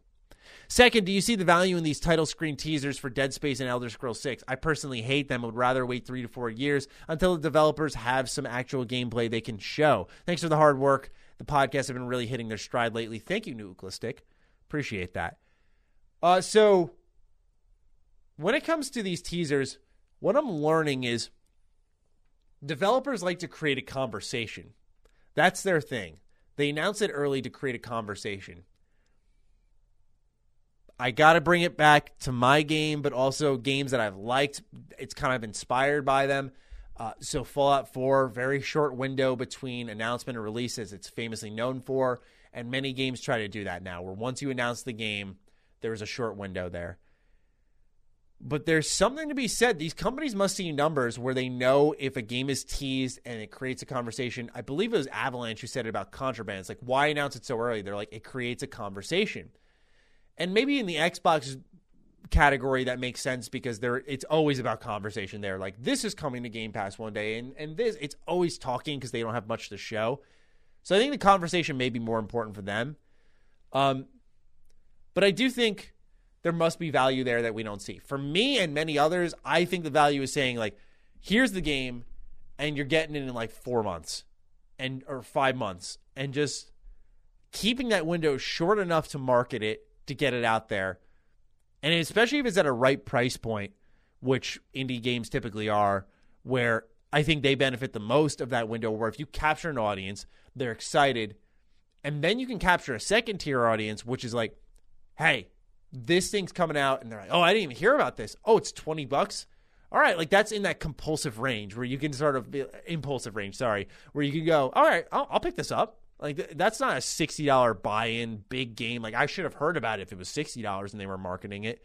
Second, do you see the value in these title screen teasers for Dead Space and Elder Scrolls 6? I personally hate them. Would rather wait 3 to 4 years until the developers have some actual gameplay they can show. Thanks for the hard work. The podcasts have been really hitting their stride lately. Thank you, Nucleustic. Appreciate that. So when it comes to these teasers, what I'm learning is developers like to create a conversation. That's their thing. They announce it early to create a conversation. I got to bring it back to my game, but also games that I've liked. It's kind of inspired by them. So Fallout 4, very short window between announcement and release, as it's famously known for. And many games try to do that now, where once you announce the game, there's a short window there. But there's something to be said. These companies must see numbers where they know if a game is teased and it creates a conversation. I believe it was Avalanche who said it about Contraband. It's like, why announce it so early? They're like, it creates a conversation. And maybe in the Xbox category that makes sense because it's always about conversation there. Like, this is coming to Game Pass one day, and this, it's always talking because they don't have much to show. So I think the conversation may be more important for them. But I do think there must be value there that we don't see. For me and many others, I think the value is saying, like, here's the game, and you're getting it in like 4 months or 5 months, and just keeping that window short enough to market it, to get it out there. And especially if it's at a right price point, which indie games typically are, where I think they benefit the most of that window, where if you capture an audience, they're excited, and then you can capture a second tier audience, which is like, hey, this thing's coming out, and they're like, oh, I didn't even hear about this. Oh, it's $20. All right, like that's in that compulsive range where you can sort of be impulsive range, where you can go, all right, I'll pick this up. Like, that's not a $60 buy-in big game. Like, I should have heard about it if it was $60 and they were marketing it.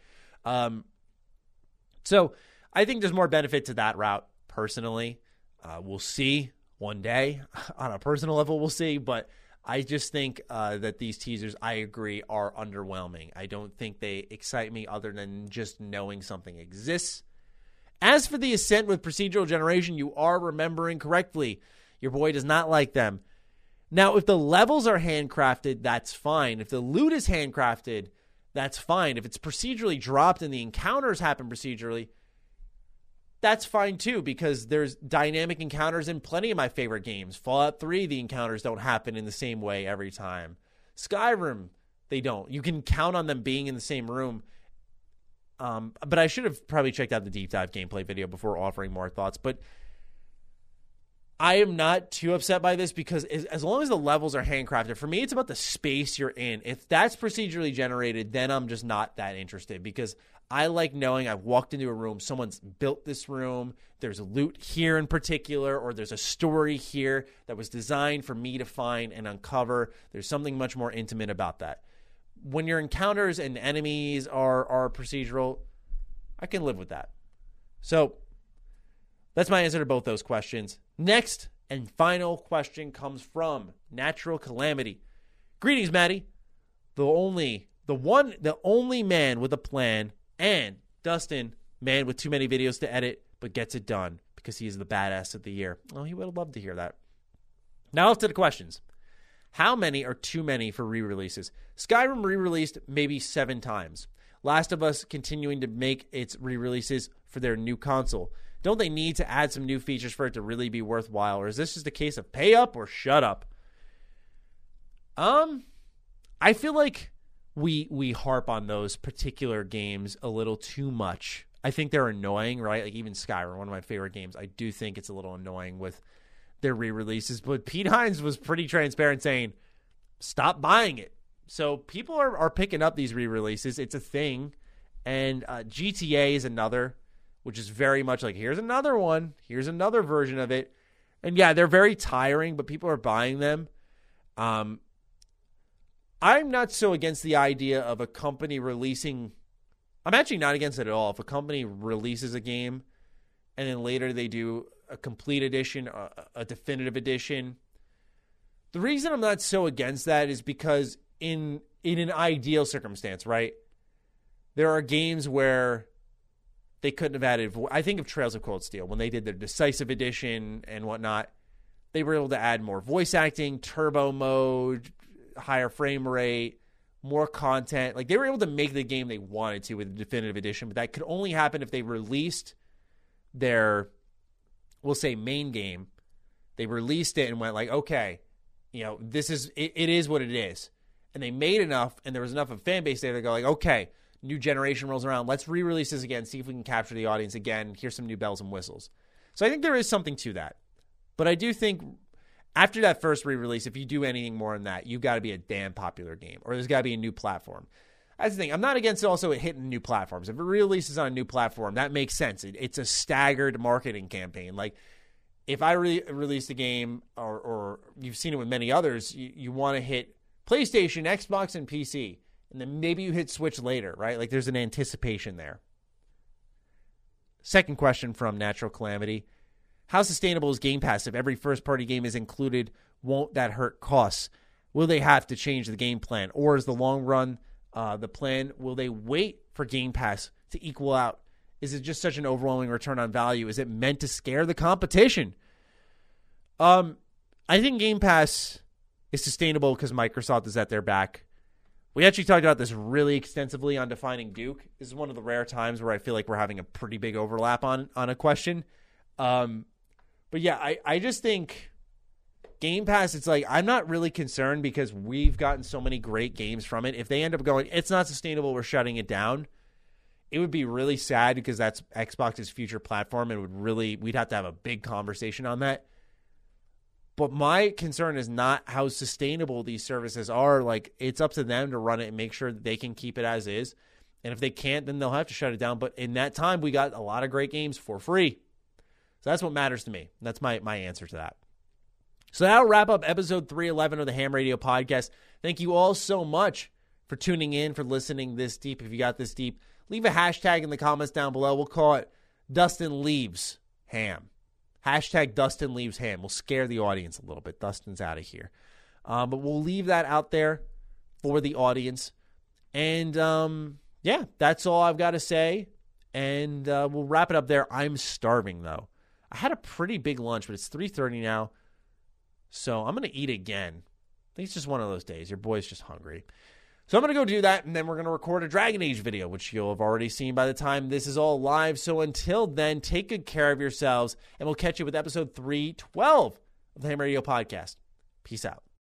So I think there's more benefit to that route, personally. We'll see one day. On a personal level, we'll see. But I just think that these teasers, I agree, are underwhelming. I don't think they excite me other than just knowing something exists. As for the Ascent with procedural generation, you are remembering correctly. Your boy does not like them. Now, if the levels are handcrafted, that's fine. If the loot is handcrafted, that's fine. If it's procedurally dropped and the encounters happen procedurally, that's fine too, because there's dynamic encounters in plenty of my favorite games. Fallout 3, the encounters don't happen in the same way every time. Skyrim, they don't. You can count on them being in the same room. But I should have probably checked out the deep dive gameplay video before offering more thoughts. But I am not too upset by this because as long as the levels are handcrafted, for me, it's about the space you're in. If that's procedurally generated, then I'm just not that interested, because I like knowing I've walked into a room, someone's built this room, there's loot here in particular, or there's a story here that was designed for me to find and uncover. There's something much more intimate about that. When your encounters and enemies are procedural, I can live with that. So that's my answer to both those questions. Next and final question comes from Natural Calamity. Greetings, Maddie. The only man with a plan, and Dustin, man with too many videos to edit, but gets it done because he is the badass of the year. Oh, he would have loved to hear that. Now off to the questions. How many are too many for re-releases? Skyrim re-released maybe 7 times. Last of Us continuing to make its re-releases for their new console. Don't they need to add some new features for it to really be worthwhile? Or is this just a case of pay up or shut up? I feel like we harp on those particular games a little too much. I think they're annoying, right? Like even Skyrim, one of my favorite games. I do think it's a little annoying with their re-releases. But Pete Hines was pretty transparent saying, stop buying it. So people are picking up these re-releases. It's a thing. And GTA is another, which is very much like, here's another one. Here's another version of it. And yeah, they're very tiring, but people are buying them. I'm not so against the idea of a company releasing. I'm actually not against it at all. If a company releases a game and then later they do a complete edition, a definitive edition. The reason I'm not so against that is because in an ideal circumstance, right? There are games where they couldn't have added. I think of Trails of Cold Steel when they did their decisive edition and whatnot. They were able to add more voice acting, turbo mode, higher frame rate, more content. Like, they were able to make the game they wanted to with the Definitive Edition, but that could only happen if they released their, we'll say, main game. They released it and went like, okay, this is, it is what it is. And they made enough, and there was enough of a fan base there to go like, okay, new generation rolls around. Let's re-release this again, see if we can capture the audience again. Here's some new bells and whistles. So I think there is something to that. But I do think after that first re-release, if you do anything more than that, you've got to be a damn popular game, or there's got to be a new platform. That's the thing. I'm not against also hitting new platforms. If it releases on a new platform, that makes sense. It's a staggered marketing campaign. Like, if I release a game, or you've seen it with many others, you want to hit PlayStation, Xbox, and PC, and then maybe you hit Switch later, right? Like, there's an anticipation there. Second question from Natural Calamity. How sustainable is Game Pass if every first-party game is included? Won't that hurt costs? Will they have to change the game plan? Or is the long run the plan? Will they wait for Game Pass to equal out? Is it just such an overwhelming return on value? Is it meant to scare the competition? I think Game Pass is sustainable because Microsoft is at their back. We actually talked about this really extensively on Defining Duke. This is one of the rare times where I feel like we're having a pretty big overlap on a question. But yeah, I just think Game Pass, it's like, I'm not really concerned because we've gotten so many great games from it. If they end up going, it's not sustainable, we're shutting it down, it would be really sad because that's Xbox's future platform. We'd have to have a big conversation on that. But my concern is not how sustainable these services are. Like, it's up to them to run it and make sure that they can keep it as is. And if they can't, then they'll have to shut it down. But in that time, we got a lot of great games for free. So that's what matters to me. That's my answer to that. So that'll wrap up episode 311 of the Ham Radio Podcast. Thank you all so much for tuning in, for listening this deep. If you got this deep, leave a hashtag in the comments down below. We'll call it Dustin Leaves Ham. Hashtag Dustin Leaves Ham. We'll scare the audience a little bit. Dustin's out of here. But we'll leave that out there for the audience. And, yeah, that's all I've got to say. And we'll wrap it up there. I'm starving, though. I had a pretty big lunch, but it's 3:30 now. So I'm going to eat again. I think it's just one of those days. Your boy's just hungry. So I'm going to go do that, and then we're going to record a Dragon Age video, which you'll have already seen by the time this is all live. So until then, take good care of yourselves, and we'll catch you with episode 312 of the Ham Radio Podcast. Peace out.